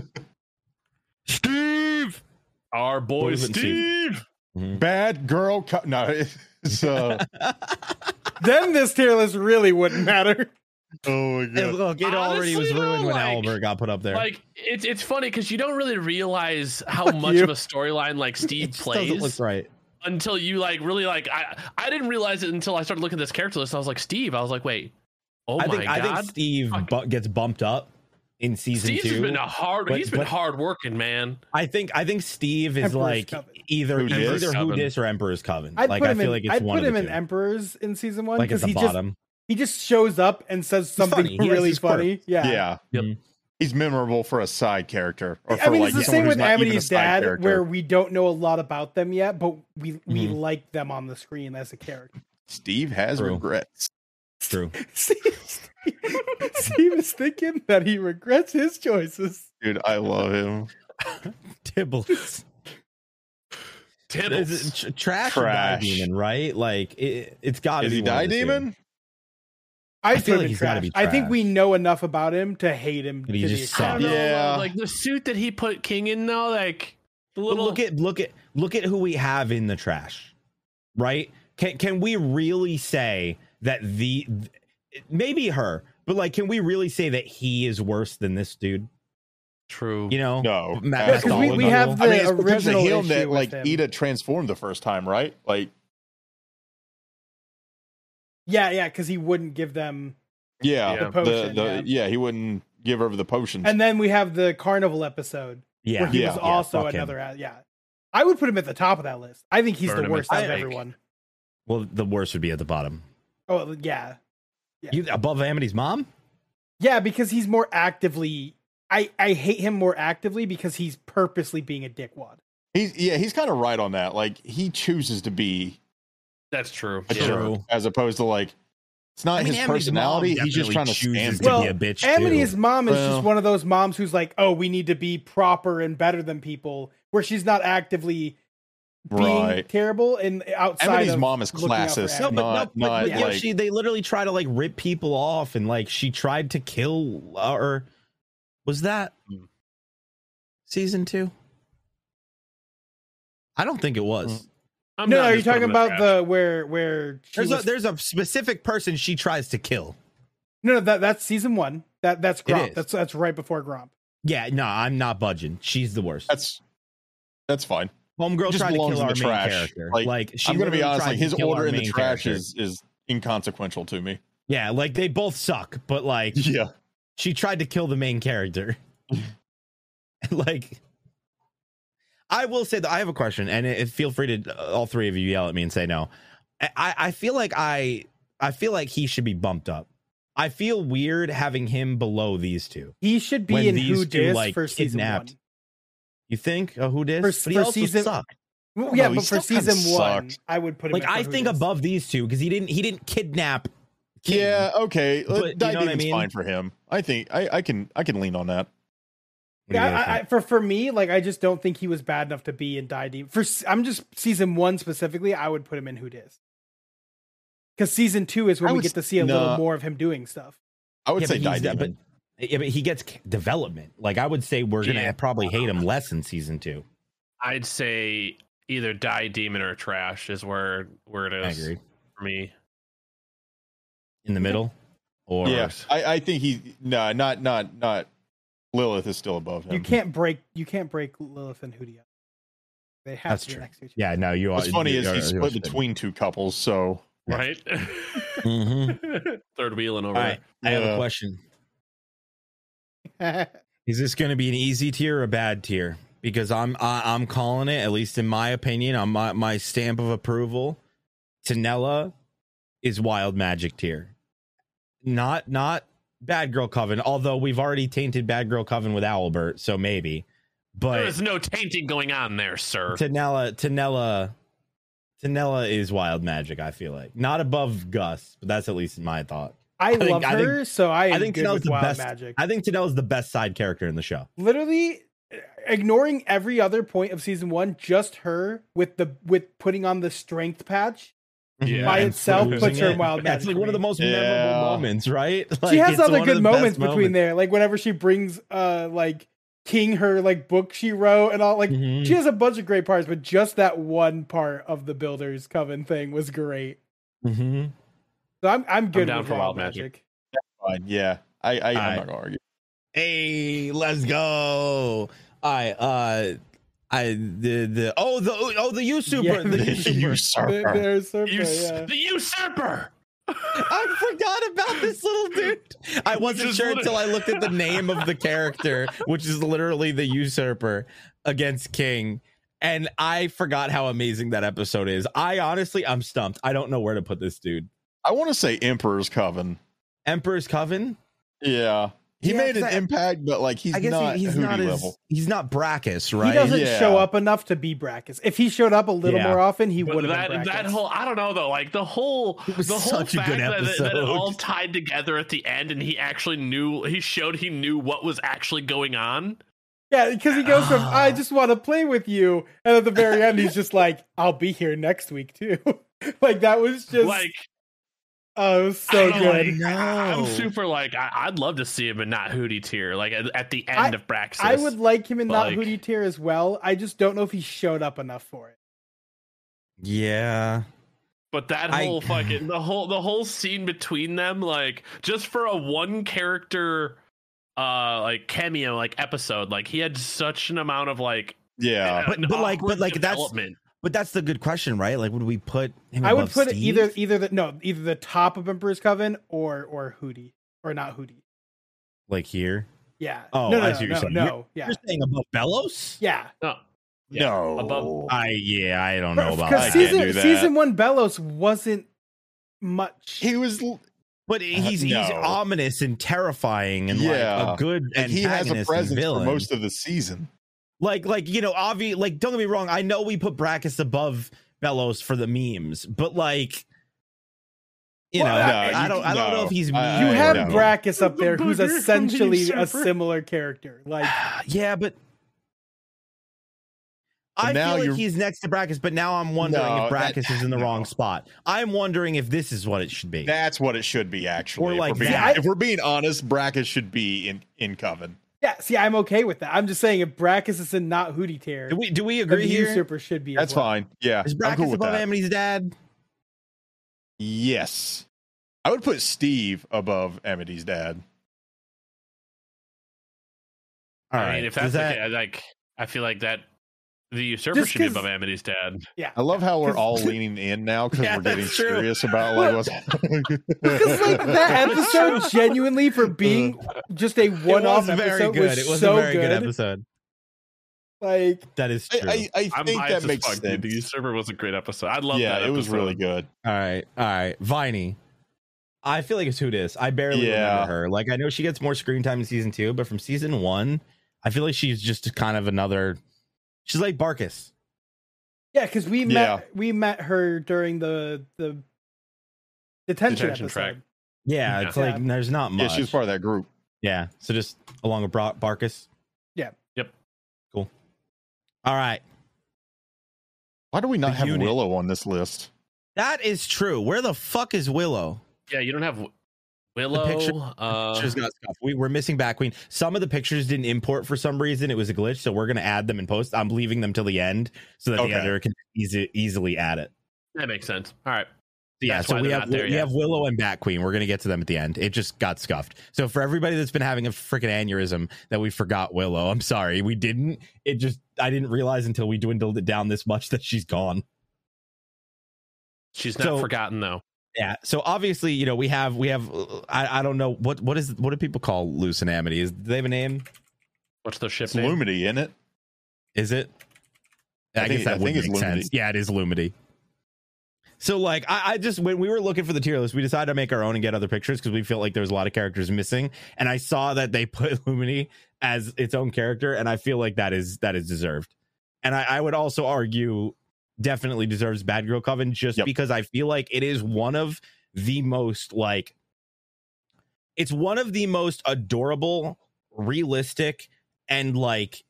Steve, our boy Steve. Bad girl. No, it's then this tier list really wouldn't matter. Oh my god! Look, it already was ruined when Albert got put up there. Like it's funny because you don't really realize how much of a storyline like Steve plays. Doesn't look right until you like really like. I didn't realize it until I started looking at this character list. I was like, Steve. I was like, wait. I think Steve gets bumped up in season 2. Steve's been he's been hard working, man. I think Steve is Emperor's like Coven. either Who Dis or Emperor's Coven. I'd like put I him feel in, like it's I'd one put of him the in two. Emperor's in season 1 like at because the bottom. He just shows up and says something really funny. Yeah. Yep. He's memorable for a side character. Or for I mean, like it's the same with Amity's dad, where we don't know a lot about them yet, but we like them on the screen as a character. Steve has regrets. True. Steve is thinking that he regrets his choices. Dude, I love him. Tibbles. Trash die demon, right? Like it's got to be. Is he die demon? I feel like he's got to be trash. I think we know enough about him to hate him. He just sucks. Yeah, like the suit that he put King in, though. Like look at who we have in the trash, right? Can we really say that maybe her, but like, can we really say that he is worse than this dude? True. You know, no. Because we have the original him that like Ida transformed the first time, right? Like. Yeah, because he wouldn't give them Yeah, the potion, he wouldn't give over the potions. And then we have the carnival episode. Yeah, where he was also another. I would put him at the top of that list. I think he's the worst out of everyone. Well, the worst would be at the bottom. Oh yeah. You above Amity's mom? Yeah, because he's more actively. I hate him more actively because he's purposely being a dickwad. He's kind of right on that. Like he chooses to be. That's true. As opposed to like, it's not his personality. He's just trying to stand to be a bitch. Amity's mom is just one of those moms who's like, oh, we need to be proper and better than people, where she's not actively being terrible. And outside, Amity's mom is classist. They literally try to like rip people off, and like she tried to kill, or was that season 2? I don't think it was. No, are you talking about the where there's a specific person she tries to kill? No, that's season 1. That's Gromp. That's right before Gromp. Yeah, no, I'm not budging. She's the worst. That's fine. Homegirl tried to kill our main character. Like I'm gonna be honest, like his order in the trash is inconsequential to me. Yeah, like they both suck, but like she tried to kill the main character. Like, I will say that I have a question, and feel free to all three of you yell at me and say no. I feel like he should be bumped up. I feel weird having him below these two. He should be in Who Dis like for season 1. You think Who Dis? For season sucked. Well, yeah, but for season 1, I would put him like I think above these two because he didn't kidnap King. Yeah, okay. Die Demon's fine for him. I think I can lean on that. Yeah, for me, like I just don't think he was bad enough to be in Die Demon. I'm just season 1 specifically. I would put him in Who Dis, because season 2 is when we get to see a little more of him doing stuff. I would say Die Demon, but he gets development. Like I would say we're gonna probably hate him less in season 2. I'd say either Die Demon or Trash is where it is. I agree. For me. In the middle, or I think not. Lilith is still above him. You can't break Lilith and Hootie up. They have to be next to each other. Yeah, no, you are. What's funny is he's split between two couples, so right. Third wheeling over. All right, I have a question. Is this going to be an easy tier or a bad tier? Because I'm calling it, at least in my opinion, on my stamp of approval. Tenella is Wild Magic tier, not Bad Girl Coven, although we've already tainted Bad Girl Coven with Owlbert, so maybe. But there's no tainting going on there, sir. Tenella is Wild Magic, I feel like. Not above Gus, but that's at least my thought. I love her, so I think Tenella's the best. Magic. I think Tenella's the best side character in the show. Literally, ignoring every other point of season 1, just her with putting on the strength patch. Yeah, by itself puts her in Wild Magic. That's like one of the most memorable moments, right? Like, she has other good moments between there, like whenever she brings like King her like book she wrote and all. Like she has a bunch of great parts, but just that one part of the Builders Coven thing was great. So I'm good with Wild Magic. That's fine. Yeah, I'm not gonna argue. Hey, let's go. The usurper. Yeah, the usurper. The usurper. I forgot about this little dude. I wasn't sure until I looked at the name of the character, which is literally the usurper against King. And I forgot how amazing that episode is. I'm stumped. I don't know where to put this dude. I want to say Emperor's Coven. Emperor's Coven? Yeah. He made an impact, but like he's not level. He's not Brachus, right? He doesn't show up enough to be Brachus. If he showed up a little more often, he would have been Brachus. That whole, I don't know though, like the whole fact that it all tied together at the end, and he actually knew. He showed he knew what was actually going on. Yeah, because he goes from "I just want to play with you," and at the very end, he's just like, "I'll be here next week too." Like that was just like. Oh, it was so good. I'm super like I'd love to see him in not Hootie tier, like at the end of Braxis. I would like him in not Hootie tier as well. I just don't know if he showed up enough for it. Yeah. But that whole fucking the whole scene between them, like just for a one character like cameo like episode, like he had such an amount of like But that's the good question, right? Like, would we put him? I would put Steve? either the top of Emperor's Coven or Hootie. or not Hootie. Like here? Yeah. Oh, no, I see what you're saying. Yeah. You're saying above Bellows? Yeah. No. Yeah. No. Above. I don't know about that. Because season 1 Bellows wasn't much. He was. But he's ominous and terrifying and like a good and he has a presence for most of the season. Like obvious. Like, don't get me wrong. I know we put Brackus above Bellows for the memes, but like, I don't know if he's. You have Brackus up there, who's essentially a similar character. Like, yeah, but I feel like he's next to Brackus, but now I'm wondering if Brackus is in the wrong spot. I'm wondering if this is what it should be. That's what it should be, actually. Or like, if we're being honest, Brackus should be in Coven. Yeah, see, I'm okay with that. I'm just saying, if Brackus is in not Hootie tier, do we agree here? Usurper should be. That's fine. Yeah, is Brackus cool above Amity's dad? Yes, I would put Steve above Amity's dad. All right, if that's the case, like, I feel like that the Usurper should be above Amity's dad. Yeah, I love how we're all leaning in now because we're getting serious about like what's happening. Because like that episode, genuinely for being just a one-off episode, was so a very good episode. Like, that is true. I think that makes sense. The Usurper was a great episode. I love that. Yeah, it was really good. All right, Viney. I feel like it's who dis. I barely remember her. Like, I know she gets more screen time in season 2, but from season 1, I feel like she's just kind of another. She's like Barkus. Yeah, because we met her during the detention episode. Track. Yeah, it's like there's not much. Yeah, she was part of that group. Yeah, so just along with Barkus. Yeah. Yep. Cool. All right. Why do we not have Willow on this list? That is true. Where the fuck is Willow? Yeah, you don't have Willow. The pictures got scuffed. We're missing Bat Queen. Some of the pictures didn't import for some reason. It was a glitch, so we're going to add them in post. I'm leaving them till the end so that the editor can easily add it. That makes sense. All right. Yeah, so we have Willow and Bat Queen. We're going to get to them at the end. It just got scuffed. So for everybody that's been having a freaking aneurysm that we forgot Willow, I'm sorry. We didn't. I didn't realize until we dwindled it down this much that she's gone. She's not forgotten though. Yeah. So obviously, we have I don't know what do people call Luce and Amity? Do they have a name? What's their ship name? Lumity, isn't it? Is it? I guess that would make sense. Yeah, it is Lumity. So like I just, when we were looking for the tier list, we decided to make our own and get other pictures because we felt like there was a lot of characters missing. And I saw that they put Lumity as its own character, and I feel like that is deserved. And I would also argue definitely deserves Bad Girl Coven because I feel like it is one of the most it's one of the most adorable, realistic, and like,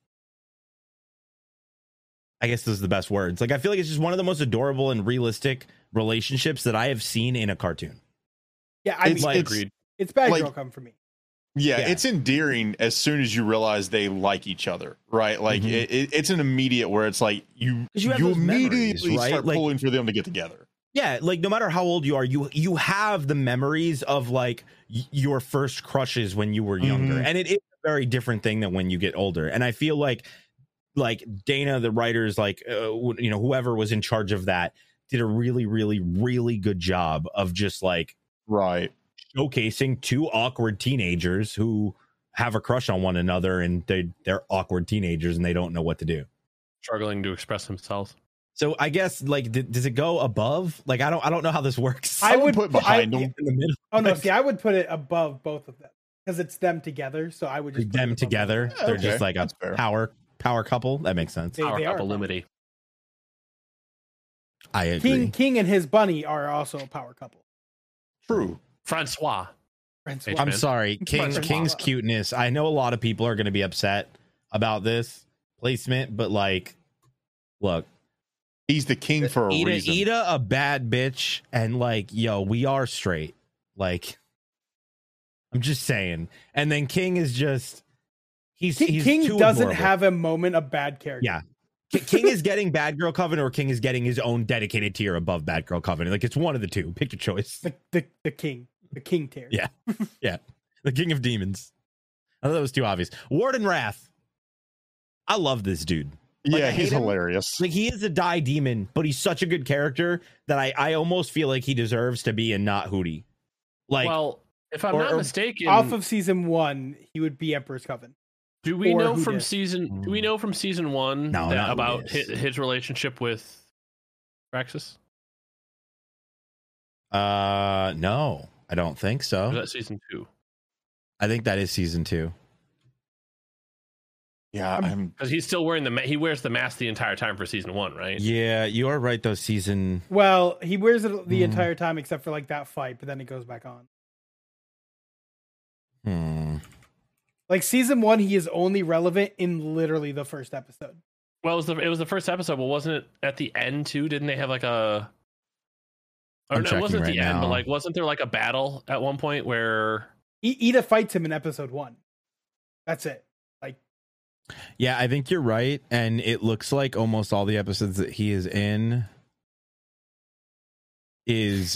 I guess those are the best words. Like, I feel like it's just one of the most adorable and realistic relationships that I have seen in a cartoon. Yeah, it's Bad Girl Coven for me. Yeah, it's endearing as soon as you realize they like each other, right? Like it's an immediate where it's like you immediately start pulling for them to get together. Yeah, like no matter how old you are, you have the memories of like your first crushes when you were younger, and it is a very different thing than when you get older. And I feel like Dana, the writers, whoever was in charge of that, did a really, really, really good job of just showcasing two awkward teenagers who have a crush on one another, and they're awkward teenagers and they don't know what to do, struggling to express themselves. So I guess does it go above? Like I don't know how this works. I would put behind them in the middle. Oh no, see, I would put it above both of them because it's them together. So I would just them together. They're just like a power couple. That makes sense. Power couple, Lumity. I agree. King and his bunny are also a power couple. True. Francois. I'm sorry. King's cuteness. I know a lot of people are going to be upset about this placement, but look, he's the king for a reason. Ida, a bad bitch, and we are straight. I'm just saying. And then King is just King doesn't adorable. Have a moment of bad character. Yeah. King is getting Bad Girl Coven, or King is getting his own dedicated tier above Bad Girl Coven. It's one of the two. Pick your choice. The king tier. Yeah. Yeah. The King of Demons. I thought that was too obvious. Warden Wrath. I love this dude. He's hilarious. He is a die demon, but he's such a good character that I almost feel like he deserves to be in Not Hootie. If I'm not mistaken, off of season 1, he would be Emperor's Coven. Do we know from season 1 about his relationship with Praxis? No, I don't think so. Or is that season 2? I think that is season 2. Yeah, because he's still wearing he wears the mask the entire time for season 1, right? Yeah, you are right though. Well, he wears it the entire time except for like that fight, but then it goes back on. Like season 1, he is only relevant in literally the first episode. Well, it was the first episode, but wasn't it at the end too? Didn't they have like a? Or it wasn't at the end, but like wasn't there like a battle at one point where Ida fights him in episode 1? That's it. Like, yeah, I think you're right, and it looks like almost all the episodes that he is in. Is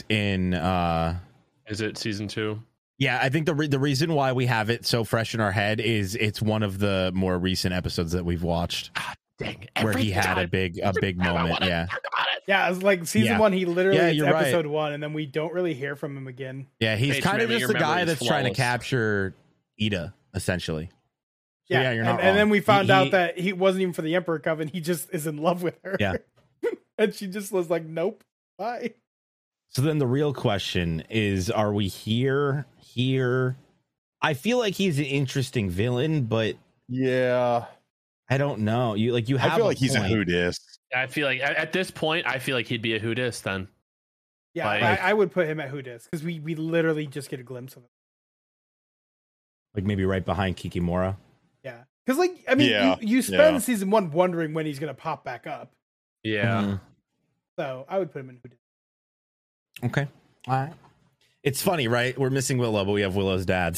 it season 2? Yeah, I think the reason why we have it so fresh in our head is it's one of the more recent episodes that we've watched. God dang, where he had a big moment. Yeah. Yeah, it's like season 1, he literally is episode 1, and then we don't really hear from him again. Yeah, he's kind of just the guy that's trying to capture Ida, essentially. So, yeah, you're not wrong. And then we found out that he wasn't even for the Emperor Coven. He just is in love with her. Yeah. And she just was like, nope, bye. So then the real question is, are we here? I feel like he's an interesting villain, but yeah, I don't know. I feel like he's a who dis. I feel like at this point, I feel like he'd be a who dis then. Yeah, I would put him at who dis because we literally just get a glimpse of him. Like maybe right behind Kikimora. Yeah, because like I mean, you spend season 1 wondering when he's gonna pop back up. Yeah. Mm-hmm. So I would put him in who dis. Okay. All right. It's funny, right? We're missing Willow, but we have Willow's dads.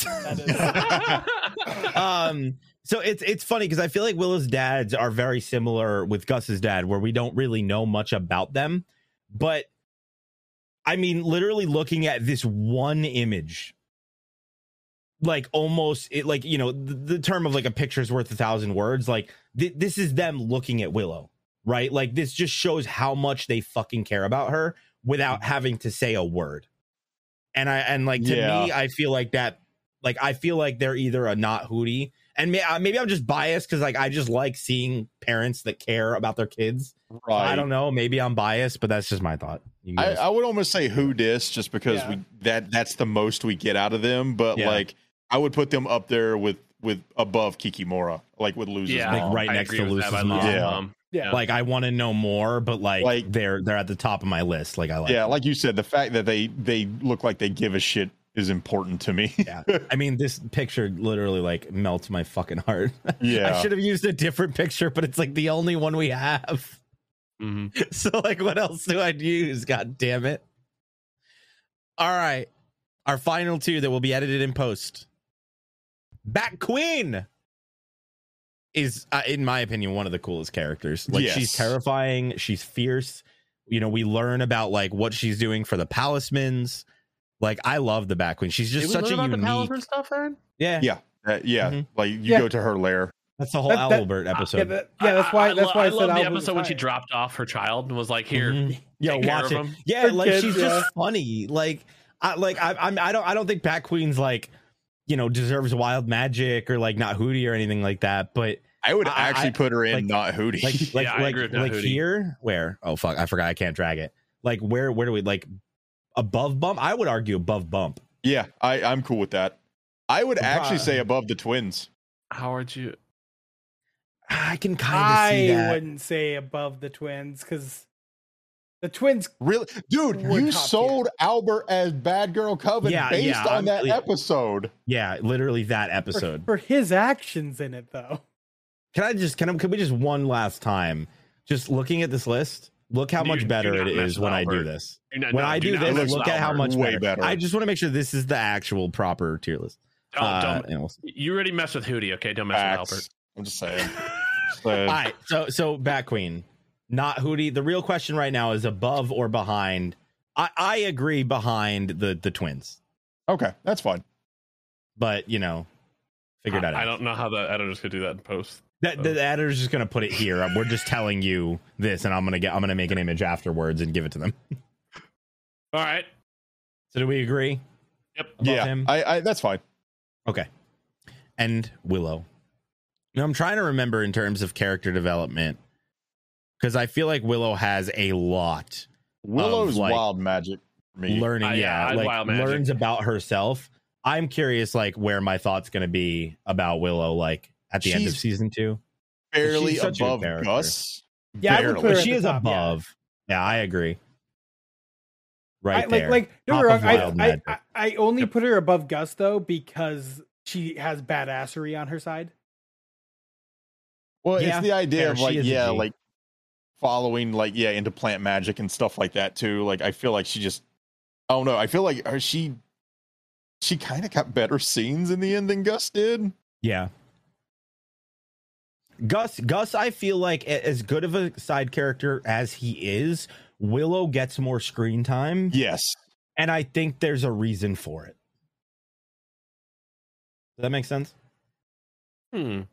So it's funny because I feel like Willow's dads are very similar with Gus's dad, where we don't really know much about them. But I mean, literally looking at this one image, like almost the term of like a picture's worth 1,000 words. Like this is them looking at Willow, right? Like this just shows how much they fucking care about her without having to say a word. To me, I feel like that. Like I feel like they're either a not Hootie, and maybe I'm just biased because like I just like seeing parents that care about their kids. Right. I don't know. Maybe I'm biased, but that's just my thought. I would almost say who dis just because that's the most we get out of them. But like I would put them up there with above Kikimora, like with Luz's mom. Like right next to Luz's mom. Yeah. Like I want to know more, but like they're at the top of my list. Like I like. Yeah, like you said, the fact that they look like they give a shit is important to me. Yeah. I mean, this picture literally like melts my fucking heart. Yeah. I should have used a different picture, but it's like the only one we have. Mm-hmm. So like, what else do I use? God damn it. All right. Our final 2 that will be edited in post. Bat Queen is, in my opinion, one of the coolest characters. Like she's terrifying. She's fierce. We learn about like what she's doing for the Palismans. Like I love the Bat Queen. She's just such a unique the stuff, Aaron? Yeah. Mm-hmm. Like you go to her lair. That's the whole Albert episode. That's why. I love the episode when she dropped off her child and was like, "Here, watch it." Yeah, like kids, she's just funny. Like I don't think Bat Queen's like deserves wild magic or like not Hootie or anything like that. But I would actually put her in not Hootie. Like here, where? Oh fuck, I forgot. I can't drag it. Like where do we like? Above Bump? I would argue above Bump. Yeah, I'm cool with that. I would actually say above the twins. How would you? I can kind of see that. I wouldn't say above the twins because the twins. Really? Dude, you sold Albert as Bad Girl Coven based on that episode. Yeah, literally that episode. For his actions in it, though. Can we just one last time, just looking at this list? Look how much better it is when I do this. When I do this, look at how much better. I just want to make sure this is the actual proper tier list. You already mess with Hootie, okay? Don't mess with Albert. I'm just saying. All right, so Bat Queen, not Hootie. The real question right now is above or behind. I agree behind the twins. Okay, that's fine. But figure that out. I don't know how the editor's gonna do that in post. The editor's just gonna put it here. We're just telling you this, and I'm gonna make an image afterwards and give it to them. All right. So do we agree? Yep. Yeah, him. I that's fine. Okay. And Willow. Now, I'm trying to remember in terms of character development, because I feel like Willow has a lot. Willow's wild magic for me. Learning, learns about herself. I'm curious, like, where my thought's going to be about Willow, like, at the end of season 2. Barely above Gus. Yeah, I would put her she is top, above. Yeah, I agree. Right there. Like, don't get me wrong, I only put her above Gus, though, because she has badassery on her side. Well, it's the idea of, like, like, following, like, into plant magic and stuff like that, too. Like, I feel like she just, I don't know. I feel like she kind of got better scenes in the end than Gus did. Yeah. Gus, I feel like, as good of a side character as he is, Willow gets more screen time. Yes. And I think there's a reason for it. Does that make sense? I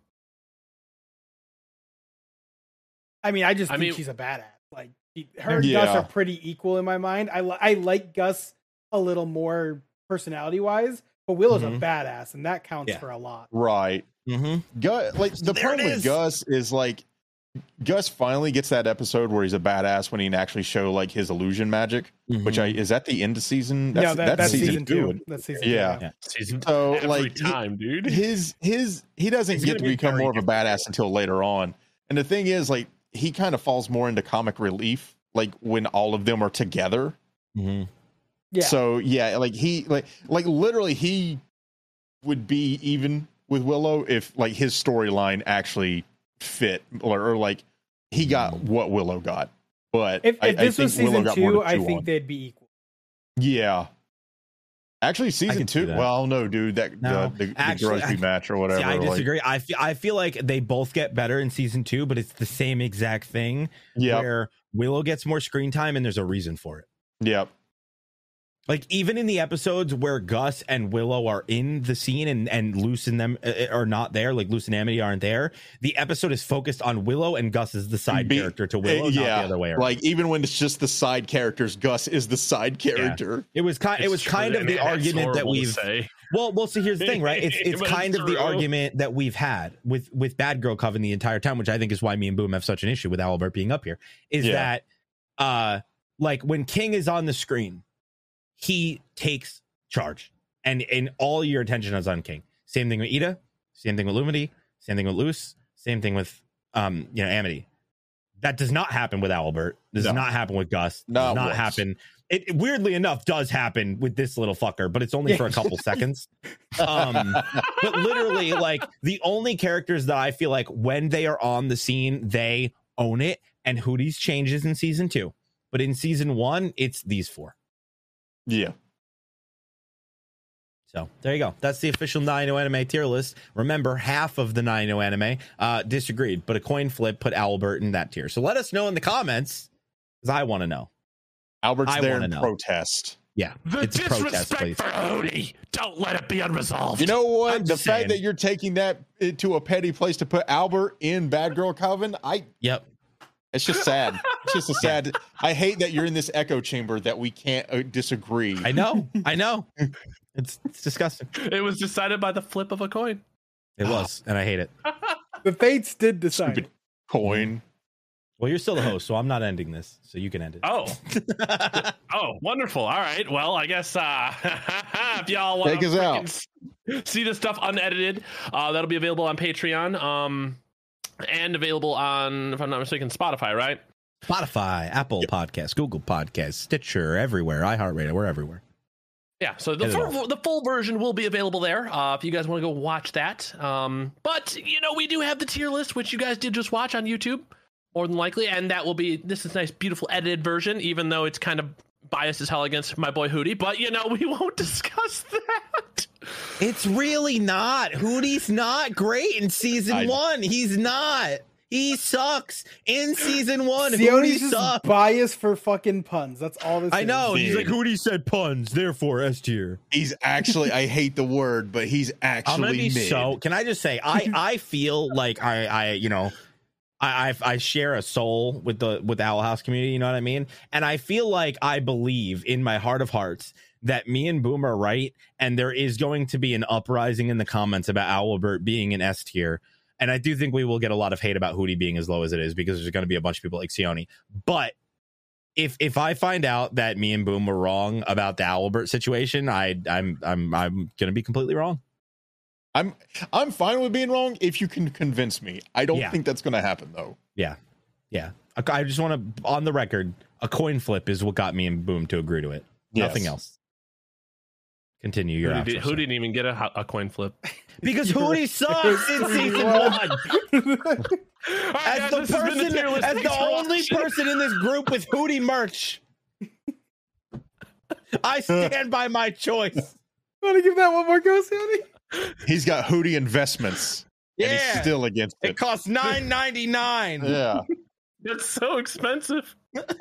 mean, I think she's a badass. Like, her and Gus are pretty equal in my mind. I like Gus a little more personality-wise, but Willow's a badass, and that counts for a lot. Right. Gus, like, the problem with Gus is, like, Gus finally gets that episode where he's a badass when he can actually show, like, his illusion magic, which is that the end of season? That's season 2. That's season 2. Yeah. Season so, every like, time, dude. He doesn't get to become more of a badass until later on. And the thing is, like, he kind of falls more into comic relief, like, when all of them are together. Yeah. So, like, he, like literally, he would be even with Willow if, like, his storyline actually fit, or like, he got what Willow got. But if this was season 2, I think they'd be equal. Yeah. Actually, season 2. Well, no, dude, the Grosby match or whatever. See, I disagree. I feel like they both get better in season 2, but it's the same exact thing. Yeah. Where Willow gets more screen time, and there's a reason for it. Yep. Like, even in the episodes where Gus and Willow are in the scene and Luce and them are not there, like Luce and Amity aren't there, the episode is focused on Willow, and Gus is the side character to Willow, not the other way around. Like, even when it's just the side characters, Gus is the side character. Yeah. It was kind of the argument that we've well, so here's the thing, right? It's kind of the argument that we've had with Bad Girl Coven the entire time, which I think is why me and Boom have such an issue with Albert being up here, is that like, when King is on the screen, he takes charge, and all your attention is on King. Same thing with Ida, same thing with Lumity, same thing with Luce, same thing with Amity. That does not happen with Albert. Does not happen with Gus. Does not happen. It weirdly enough does happen with this little fucker, but it's only for a couple seconds. But literally, like, the only characters that I feel like when they are on the scene, they own it. And Hootie's changes in season 2, but in season 1, it's these 4. Yeah. So there you go. That's the official 9 anime tier list. Remember, half of the 9 anime disagreed, but a coin flip put Albert in that tier. So let us know in the comments, because I want to know. Albert's there in protest. Yeah, it's a protest, please. For Hootie. Don't let it be unresolved. You know what? The fact that you're taking that to a petty place to put Albert in Bad Girl Coven, it's just sad. It's just a sad. I hate that you're in this echo chamber that we can't disagree. I know. It's disgusting. It was decided by the flip of a coin. It was, and I hate it. The fates did decide. Stupid coin. Well, you're still the host, so I'm not ending this, so you can end it. Oh, wonderful. All right. Well, I guess if y'all want to see the stuff unedited, that'll be available on Patreon. And available on, if I'm not mistaken, Spotify, right? Spotify, Apple Podcasts, Google Podcasts, Stitcher, everywhere. iHeartRadio, we're everywhere. Yeah, so the full version will be available there if you guys want to go watch that. But, we do have the tier list, which you guys did just watch on YouTube, more than likely. And that will be, this is a nice, beautiful, edited version, even though it's kind of biased as hell against my boy Hootie. But, we won't discuss that. It's really not. Hootie's not great in season 1. He's not. He sucks in season 1. Hootie sucks. Bias for fucking puns. That's all this is. I know. He's like, Hootie said puns, therefore S tier. He's actually, I hate the word, but he's actually mid. So, can I just say, I feel like I share a soul with the Owl House community, you know what I mean? And I feel like I believe in my heart of hearts that me and Boom are right, and there is going to be an uprising in the comments about Owlbert being an S tier. And I do think we will get a lot of hate about Hootie being as low as it is, because there's going to be a bunch of people like Sione. But if I find out that me and Boom were wrong about the Owlbert situation, I'm going to be completely wrong. I'm fine with being wrong if you can convince me. I don't think that's going to happen, though. Yeah. I just want to, on the record, a coin flip is what got me and Boom to agree to it. Yes. Nothing else. Continue your Who didn't even get a coin flip? Because Hootie sucks in season 1. As the only person in this group with Hootie merch, I stand by my choice. Want to give that one more go, Sandy? He's got Hootie investments. Yeah, and he's still against it. It costs $9.99. Yeah, it's so expensive.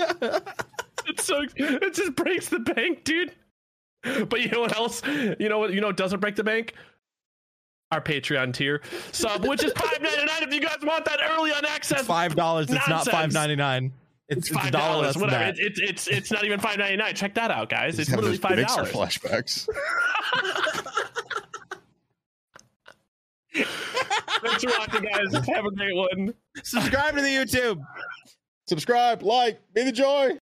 It just breaks the bank, dude. But you know what else? You know what doesn't break the bank? Our Patreon tier sub, which is $5.99 if you guys want that early on access. It's $5. It's not $5.99. It's $5. Whatever. It's not even $5.99. Check that out, guys. It's literally $5. Flashbacks. Thanks for watching, guys. Have a great one. Subscribe to the YouTube. Subscribe, like, be the joy.